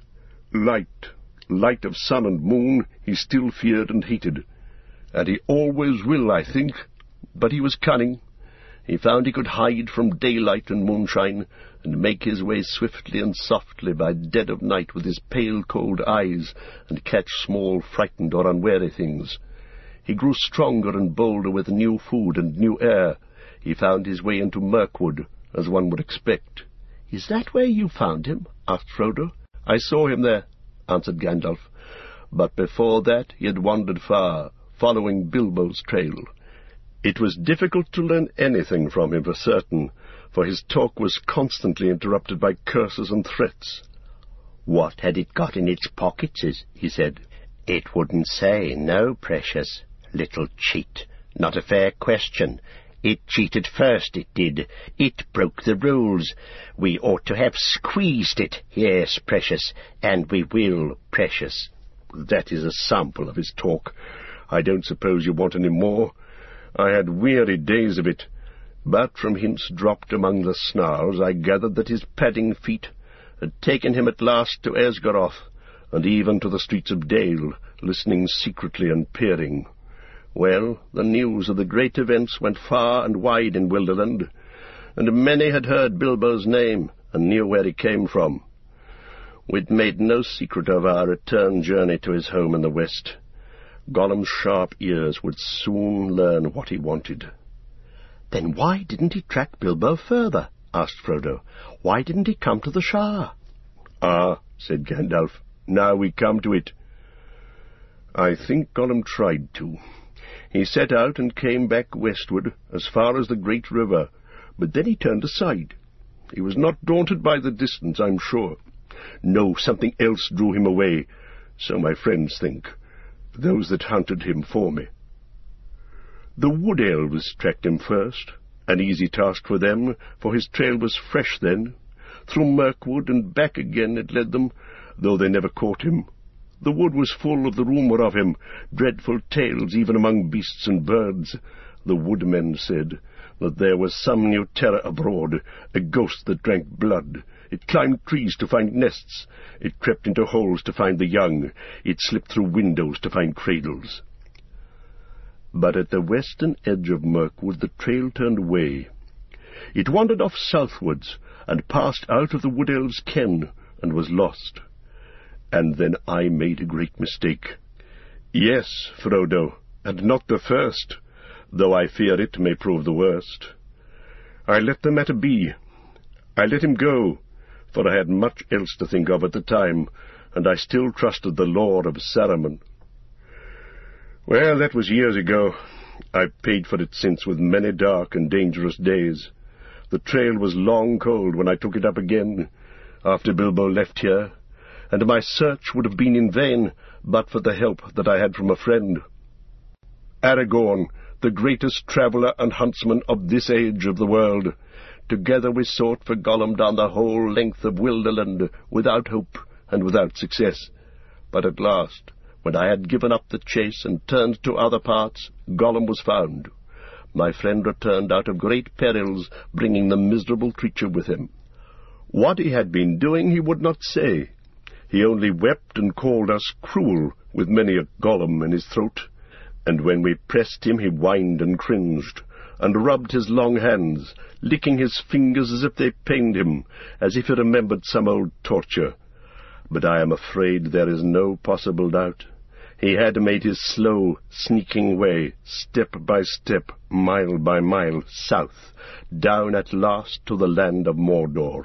Light, light of sun and moon, he still feared and hated, and he always will, I think, but he was cunning. He found he could hide from daylight and moonshine, and make his way swiftly and softly by dead of night with his pale cold eyes, and catch small frightened or unwary things. He grew stronger and bolder with new food and new air. He found his way into Mirkwood, as one would expect. "Is that where you found him?" asked Frodo. "I saw him there," answered Gandalf. "But before that he had wandered far, following Bilbo's trail. It was difficult to learn anything from him for certain, for his talk was constantly interrupted by curses and threats. "What had it got in its pockets?" he said. "It wouldn't say, no, precious. Little cheat. Not a fair question. It cheated first, it did. It broke the rules. We ought to have squeezed it. Yes, precious. And we will, precious." That is a sample of his talk. I don't suppose you want any more. I had weary days of it, but from hints dropped among the snarls I gathered that his padding feet had taken him at last to Esgaroth, and even to the streets of Dale, listening secretly and peering. Well, the news of the great events went far and wide in Wilderland, and many had heard Bilbo's name and knew where he came from. We'd made no secret of our return journey to his home in the west. Gollum's sharp ears would soon learn what he wanted. "Then why didn't he track Bilbo further?" asked Frodo. "Why didn't he come to the Shire?" "Ah," said Gandalf, "now we come to it. I think Gollum tried to. He set out and came back westward, as far as the great river, but then he turned aside. He was not daunted by the distance, I'm sure. No, something else drew him away. So my friends think, those that hunted him for me. The wood elves tracked him first, an easy task for them, for his trail was fresh then. Through Mirkwood and back again it led them, though they never caught him. The wood was full of the rumour of him, dreadful tales even among beasts and birds. The woodmen said that there was some new terror abroad, a ghost that drank blood. It climbed trees to find nests, it crept into holes to find the young, it slipped through windows to find cradles. But at the western edge of Mirkwood the trail turned away. It wandered off southwards, and passed out of the wood elves' ken, and was lost. And then I made a great mistake. Yes, Frodo, and not the first, though I fear it may prove the worst. I let the matter be. I let him go, for I had much else to think of at the time, and I still trusted the lore of Saruman. Well, that was years ago. I've paid for it since with many dark and dangerous days. The trail was long cold when I took it up again, after Bilbo left here, and my search would have been in vain but for the help that I had from a friend. Aragorn, the greatest traveller and huntsman of this age of the world. Together we sought for Gollum down the whole length of Wilderland, without hope and without success. But at last, when I had given up the chase and turned to other parts, Gollum was found. My friend returned out of great perils, bringing the miserable creature with him. What he had been doing he would not say. He only wept and called us cruel, with many a Gollum in his throat, and when we pressed him he whined and cringed, and rubbed his long hands, licking his fingers as if they pained him, as if he remembered some old torture. But I am afraid there is no possible doubt. He had made his slow, sneaking way, step by step, mile by mile, south, down at last to the land of Mordor.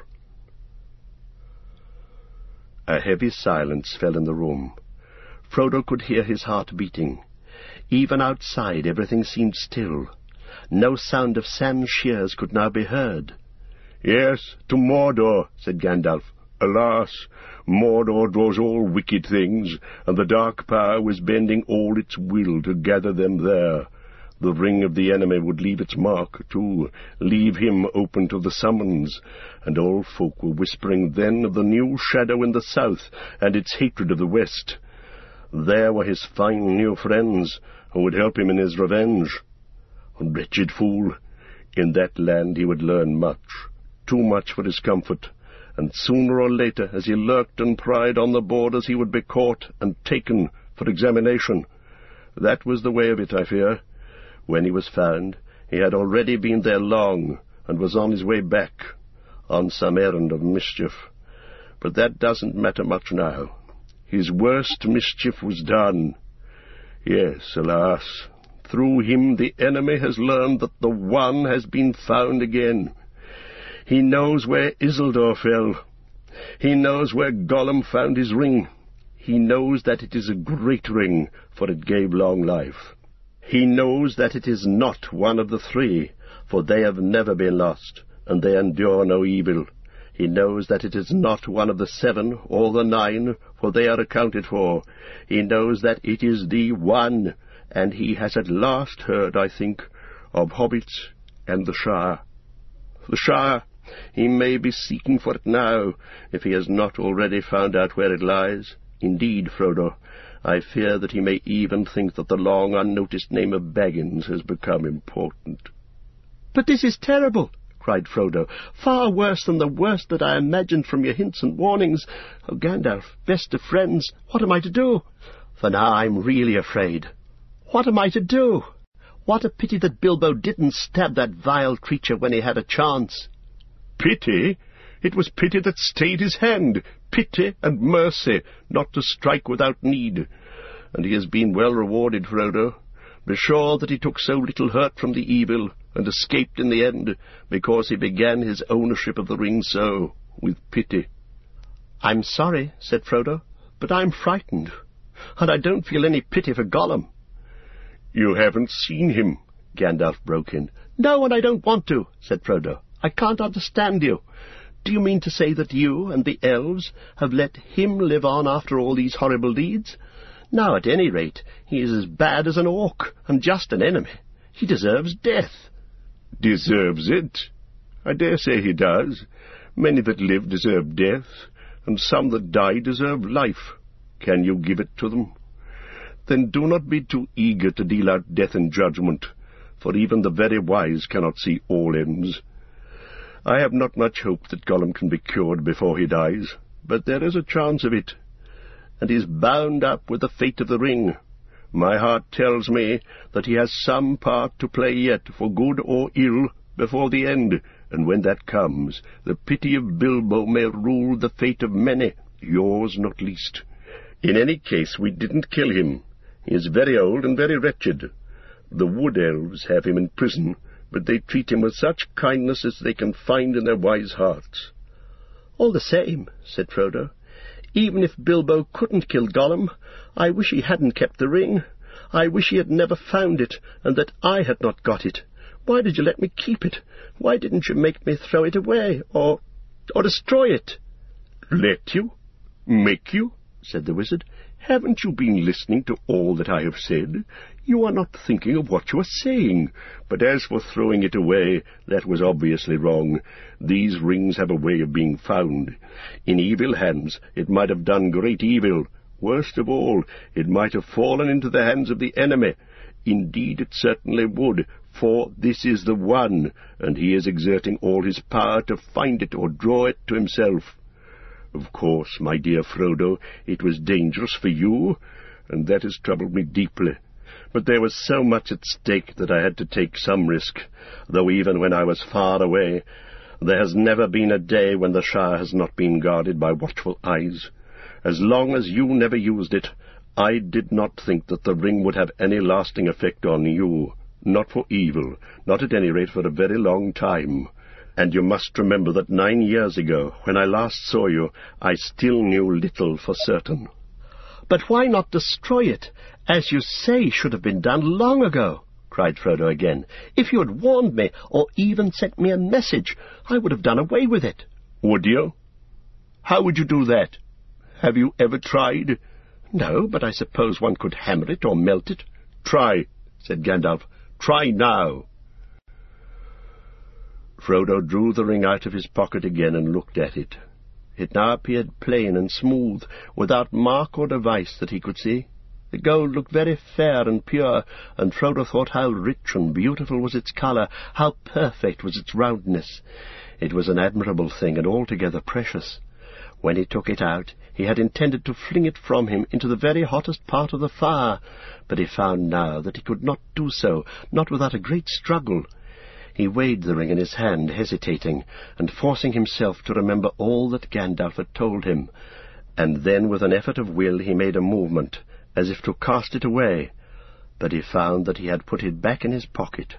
A heavy silence fell in the room. Frodo could hear his heart beating. Even outside everything seemed still. No sound of Sam Shears could now be heard. "Yes, to Mordor," said Gandalf. "Alas, Mordor draws all wicked things, and the Dark Power was bending all its will to gather them there. The ring of the enemy would leave its mark, too, leave him open to the summons, and all folk were whispering then of the new shadow in the south and its hatred of the west. There were his fine new friends, who would help him in his revenge. Wretched fool! In that land he would learn much, too much for his comfort, and sooner or later, as he lurked and pried on the borders, he would be caught and taken for examination. That was the way of it, I fear. When he was found, he had already been there long, and was on his way back, on some errand of mischief. But that doesn't matter much now. His worst mischief was done. Yes, alas, through him the enemy has learned that the One has been found again. He knows where Isildur fell. He knows where Gollum found his ring. He knows that it is a great ring, for it gave long life. He knows that it is not one of the three, for they have never been lost, and they endure no evil. He knows that it is not one of the seven or the nine, for they are accounted for. He knows that it is the One, and he has at last heard, I think, of hobbits and the Shire. The Shire, he may be seeking for it now, if he has not already found out where it lies. Indeed, Frodo, I fear that he may even think that the long unnoticed name of Baggins has become important." "But this is terrible," cried Frodo, "far worse than the worst that I imagined from your hints and warnings. Oh, Gandalf, best of friends, what am I to do? For now I'm really afraid. What am I to do? What a pity that Bilbo didn't stab that vile creature when he had a chance." "Pity? It was pity that stayed his hand, pity and mercy, not to strike without need. And he has been well rewarded, Frodo. Be sure that he took so little hurt from the evil, and escaped in the end, because he began his ownership of the ring so, with pity." "I'm sorry," said Frodo, "but I'm frightened, and I don't feel any pity for Gollum." "You haven't seen him," Gandalf broke in. "No, and I don't want to," said Frodo. "I can't understand you. Do you mean to say that you and the elves have let him live on after all these horrible deeds? Now, at any rate, he is as bad as an orc, and just an enemy. He deserves death." "Deserves it? I dare say he does. Many that live deserve death, and some that die deserve life. Can you give it to them? Then do not be too eager to deal out death and judgment, for even the very wise cannot see all ends. I have not much hope that Gollum can be cured before he dies, but there is a chance of it, and he is bound up with the fate of the ring. My heart tells me that he has some part to play yet, for good or ill, before the end, and when that comes, the pity of Bilbo may rule the fate of many, yours not least. In any case, we didn't kill him. He is very old and very wretched. The wood elves have him in prison, but they treat him with such kindness as they can find in their wise hearts." "All the same," said Frodo, "even if Bilbo couldn't kill Gollum, I wish he hadn't kept the ring. I wish he had never found it, and that I had not got it. Why did you let me keep it? Why didn't you make me throw it away, or, or destroy it?" "Let you? Make you?" said the wizard. "Haven't you been listening to all that I have said? You are not thinking of what you are saying. But as for throwing it away, that was obviously wrong. These rings have a way of being found. In evil hands it might have done great evil. Worst of all, it might have fallen into the hands of the enemy. Indeed, it certainly would, for this is the one, and he is exerting all his power to find it or draw it to himself. Of course, my dear Frodo, it was dangerous for you, and that has troubled me deeply. But there was so much at stake that I had to take some risk, though even when I was far away, there has never been a day when the Shire has not been guarded by watchful eyes. As long as you never used it, I did not think that the ring would have any lasting effect on you, not for evil, not at any rate for a very long time. And you must remember that nine years ago, when I last saw you, I still knew little for certain." "But why not destroy it, as you say should have been done long ago?" cried Frodo again. "If you had warned me, or even sent me a message, I would have done away with it." "Would you? How would you do that? Have you ever tried?" "No, but I suppose one could hammer it or melt it." "Try," said Gandalf. "Try now." Frodo drew the ring out of his pocket again and looked at it. It now appeared plain and smooth, without mark or device that he could see. The gold looked very fair and pure, and Frodo thought how rich and beautiful was its colour, how perfect was its roundness. It was an admirable thing, and altogether precious. When he took it out, he had intended to fling it from him into the very hottest part of the fire, but he found now that he could not do so, not without a great struggle. He weighed the ring in his hand, hesitating, and forcing himself to remember all that Gandalf had told him, and then with an effort of will he made a movement, as if to cast it away, but he found that he had put it back in his pocket.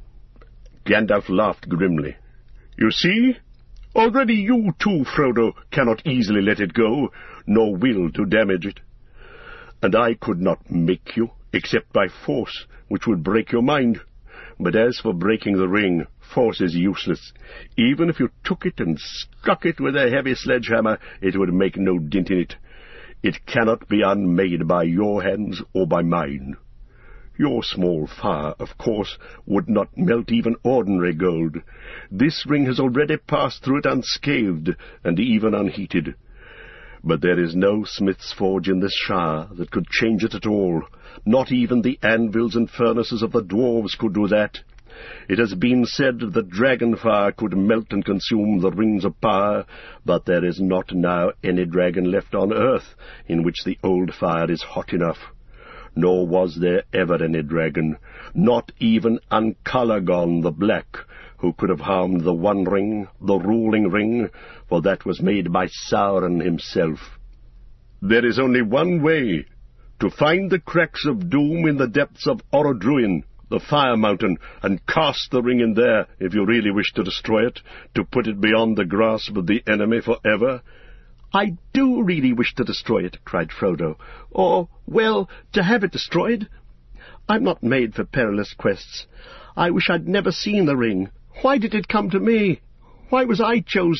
Gandalf laughed grimly. "You see? Already you too, Frodo, cannot easily let it go, nor will to damage it. And I could not make you, except by force, which would break your mind. But as for breaking the ring, force is useless. Even if you took it and struck it with a heavy sledgehammer, it would make no dint in it. It cannot be unmade by your hands or by mine. Your small fire, of course, would not melt even ordinary gold. This ring has already passed through it unscathed, and even unheated. But there is no smith's forge in this Shire that could change it at all. Not even the anvils and furnaces of the dwarves could do that. It has been said that dragon fire could melt and consume the rings of power, but there is not now any dragon left on earth in which the old fire is hot enough. Nor was there ever any dragon, not even Uncalagon the Black, who could have harmed the One Ring, the ruling ring, for that was made by Sauron himself. There is only one way, to find the cracks of doom in the depths of Orodruin, the Fire Mountain, and cast the ring in there, if you really wish to destroy it, to put it beyond the grasp of the enemy forever." "I do really wish to destroy it," cried Frodo, "or, well, to have it destroyed. I'm not made for perilous quests. I wish I'd never seen the ring. Why did it come to me? Why was I chosen?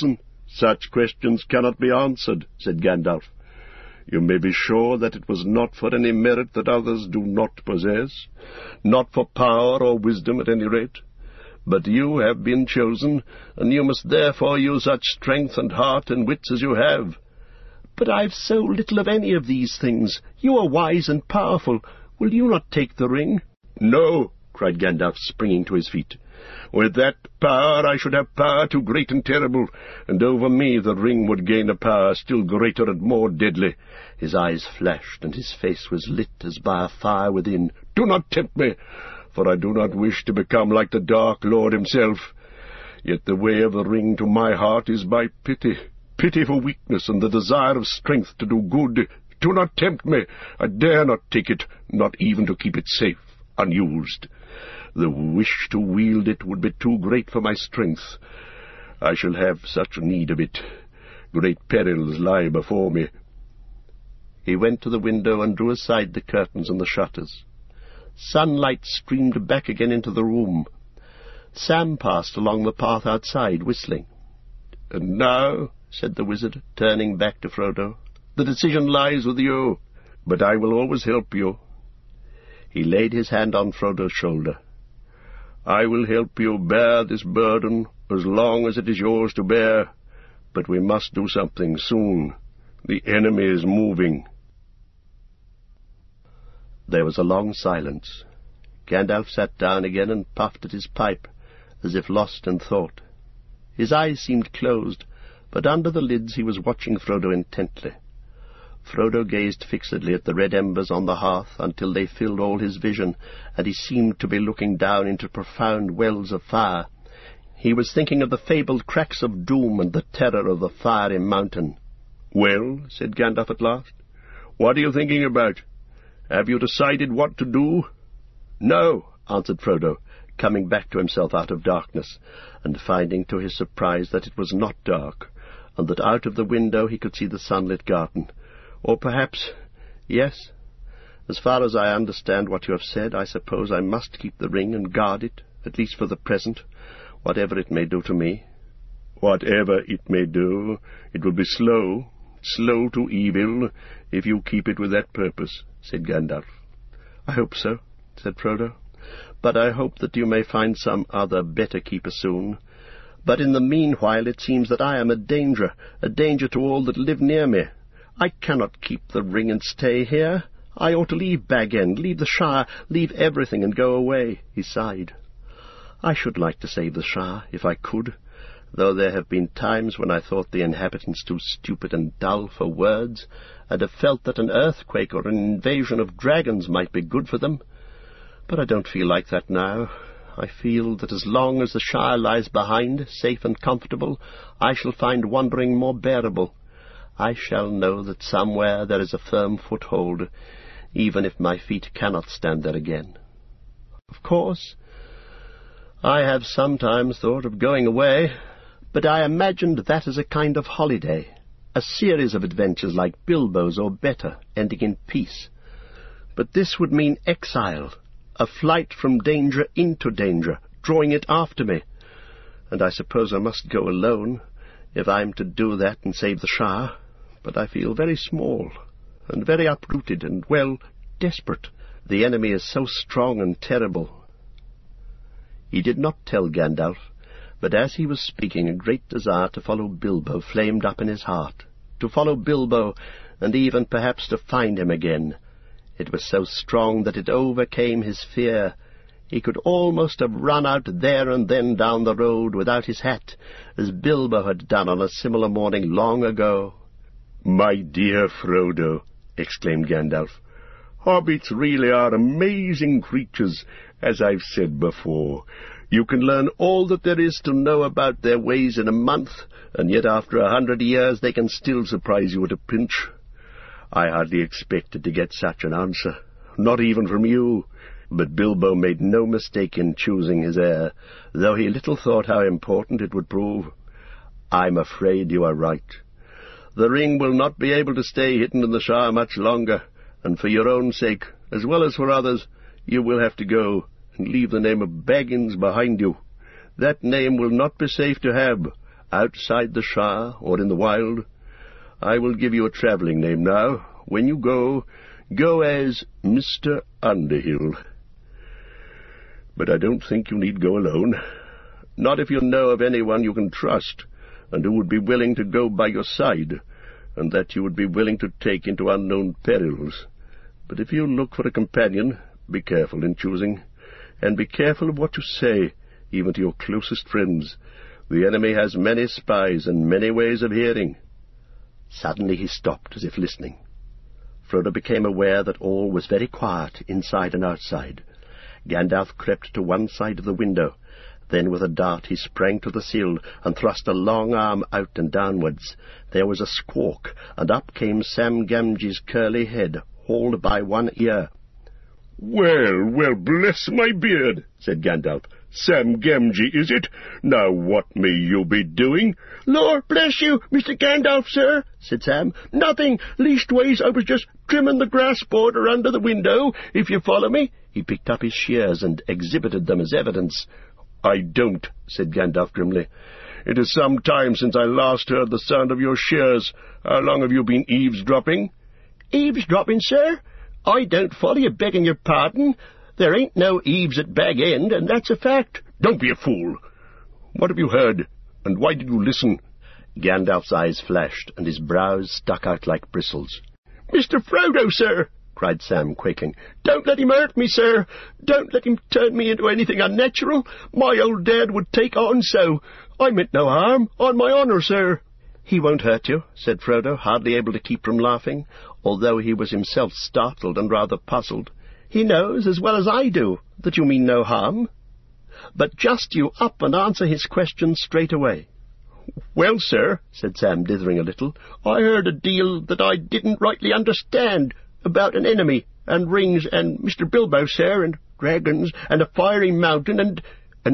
"Such questions cannot be answered," said Gandalf. "You may be sure that it was not for any merit that others do not possess, not for power or wisdom at any rate. But you have been chosen, and you must therefore use such strength and heart and wits as you have." "But I've so little of any of these things. You are wise and powerful. Will you not take the ring?" "No," cried Gandalf, springing to his feet. "With that power I should have power too great and terrible, and over me the ring would gain a power still greater and more deadly." His eyes flashed, and his face was lit as by a fire within. "Do not tempt me, for I do not wish to become like the Dark Lord himself. Yet the way of the ring to my heart is by pity, pity for weakness and the desire of strength to do good. Do not tempt me. I dare not take it, not even to keep it safe, unused. The wish to wield it would be too great for my strength. I shall have such need of it. Great perils lie before me." He went to the window and drew aside the curtains and the shutters. Sunlight streamed back again into the room. Sam passed along the path outside, whistling. "And now," said the wizard, turning back to Frodo, "the decision lies with you, but I will always help you." He laid his hand on Frodo's shoulder. "I will help you bear this burden as long as it is yours to bear, but we must do something soon. The enemy is moving." There was a long silence. Gandalf sat down again and puffed at his pipe, as if lost in thought. His eyes seemed closed, but under the lids he was watching Frodo intently. Frodo gazed fixedly at the red embers on the hearth until they filled all his vision, and he seemed to be looking down into profound wells of fire. He was thinking of the fabled cracks of doom and the terror of the fiery mountain. "Well," said Gandalf at last, "what are you thinking about? Have you decided what to do?" "No," answered Frodo, coming back to himself out of darkness, and finding to his surprise that it was not dark, and that out of the window he could see the sunlit garden. "Or perhaps, yes. As far as I understand what you have said, I suppose I must keep the ring and guard it, at least for the present, whatever it may do to me." "Whatever it may do, it will be slow, slow to evil, if you keep it with that purpose," said Gandalf. "I hope so," said Frodo. "But I hope that you may find some other better keeper soon. But in the meanwhile it seems that I am a danger, a danger to all that live near me. I cannot keep the ring and stay here. I ought to leave Bag End, leave the Shire, leave everything and go away." He sighed. "I should like to save the Shire, if I could, though there have been times when I thought the inhabitants too stupid and dull for words, and have felt that an earthquake or an invasion of dragons might be good for them. But I don't feel like that now. I feel that as long as the Shire lies behind, safe and comfortable, I shall find wandering more bearable. I shall know that somewhere there is a firm foothold, even if my feet cannot stand there again. Of course, I have sometimes thought of going away, but I imagined that as a kind of holiday, a series of adventures like Bilbo's or better, ending in peace. But this would mean exile, a flight from danger into danger, drawing it after me, and I suppose I must go alone, if I am to do that and save the Shire. But I feel very small, and very uprooted, and, well, desperate. The enemy is so strong and terrible." He did not tell Gandalf, but as he was speaking a great desire to follow Bilbo flamed up in his heart, to follow Bilbo, and even perhaps to find him again. It was so strong that it overcame his fear. He could almost have run out there and then down the road without his hat, as Bilbo had done on a similar morning long ago. "My dear Frodo," exclaimed Gandalf, "hobbits really are amazing creatures, as I've said before. You can learn all that there is to know about their ways in a month, and yet after a hundred years they can still surprise you at a pinch. I hardly expected to get such an answer, not even from you, but Bilbo made no mistake in choosing his heir, though he little thought how important it would prove. I'm afraid you are right. The ring will not be able to stay hidden in the Shire much longer, and for your own sake, as well as for others, you will have to go, and leave the name of Baggins behind you. That name will not be safe to have. outside the Shire or in the Wild. I will give you a travelling name now. When you go, go as Mister Underhill. But I don't think you need go alone. Not if you know of anyone you can trust, and who would be willing to go by your side, and that you would be willing to take into unknown perils. But if you look for a companion, be careful in choosing, and be careful of what you say, even to your closest friends. The enemy has many spies and many ways of hearing." Suddenly he stopped, as if listening. Frodo became aware that all was very quiet, inside and outside. Gandalf crept to one side of the window. Then with a dart he sprang to the sill, and thrust a long arm out and downwards. There was a squawk, and up came Sam Gamgee's curly head, hauled by one ear. "Well, well, bless my beard," said Gandalf. "Sam Gamgee, is it? Now what may you be doing?" "Lord bless you, Mister Gandalf, sir," said Sam. "Nothing. Leastways, I was just trimming the grass border under the window, if you follow me." He picked up his shears and exhibited them as evidence. "I don't," said Gandalf grimly. "It is some time since I last heard the sound of your shears. How long have you been eavesdropping?" "Eavesdropping, sir? I don't follow you, begging your pardon. There ain't no eaves at Bag End, and that's a fact." "Don't be a fool. What have you heard, and why did you listen?" Gandalf's eyes flashed, and his brows stuck out like bristles. "Mister Frodo, sir," cried Sam, quaking. "Don't let him hurt me, sir. Don't let him turn me into anything unnatural. My old dad would take on so. I meant no harm, on my honour, sir." "He won't hurt you," said Frodo, hardly able to keep from laughing, although he was himself startled and rather puzzled. "He knows, as well as I do, that you mean no harm. But just you up and answer his questions straight away." "Well, sir," said Sam, dithering a little, "I heard a deal that I didn't rightly understand, about an enemy, and rings, and Mister Bilbo, sir, and dragons, and a fiery mountain, and... and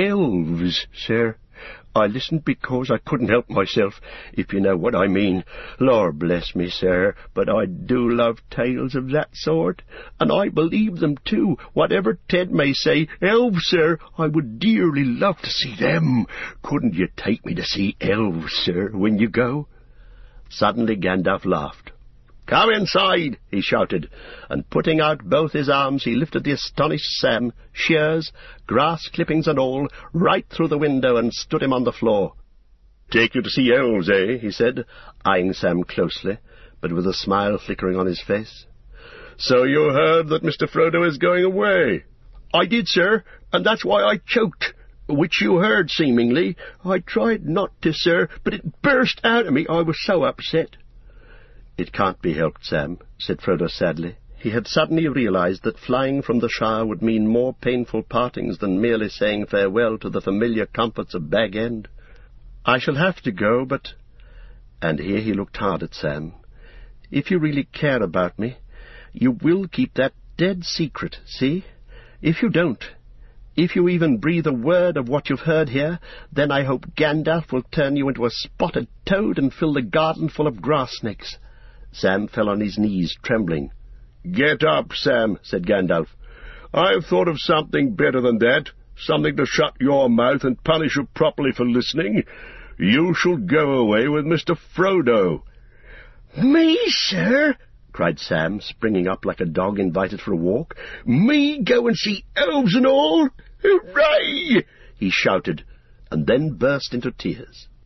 elves, sir. I listened because I couldn't help myself, if you know what I mean. Lord bless me, sir, but I do love tales of that sort, and I believe them too, whatever Ted may say. Elves, sir, I would dearly love to see them. Couldn't you take me to see elves, sir, when you go?" Suddenly Gandalf laughed. "Come inside," he shouted, and putting out both his arms he lifted the astonished Sam, shears, grass clippings and all, right through the window and stood him on the floor. "Take you to see elves, eh?" he said, eyeing Sam closely, but with a smile flickering on his face. "So you heard that Mister Frodo is going away?" "I did, sir, and that's why I choked, which you heard, seemingly. I tried not to, sir, but it burst out of me, I was so upset." "It can't be helped, Sam," said Frodo sadly. He had suddenly realized that flying from the Shire would mean more painful partings than merely saying farewell to the familiar comforts of Bag End. "I shall have to go, but—" And here he looked hard at Sam. "If you really care about me, you will keep that dead secret, see? If you don't, if you even breathe a word of what you've heard here, then I hope Gandalf will turn you into a spotted toad and fill the garden full of grass snakes." Sam fell on his knees, trembling. "Get up, Sam," said Gandalf. "I've thought of something better than that, something to shut your mouth and punish you properly for listening. You shall go away with Mister Frodo." "Me, sir?" cried Sam, springing up like a dog invited for a walk. "Me go and see elves and all? Hooray!" he shouted, and then burst into tears.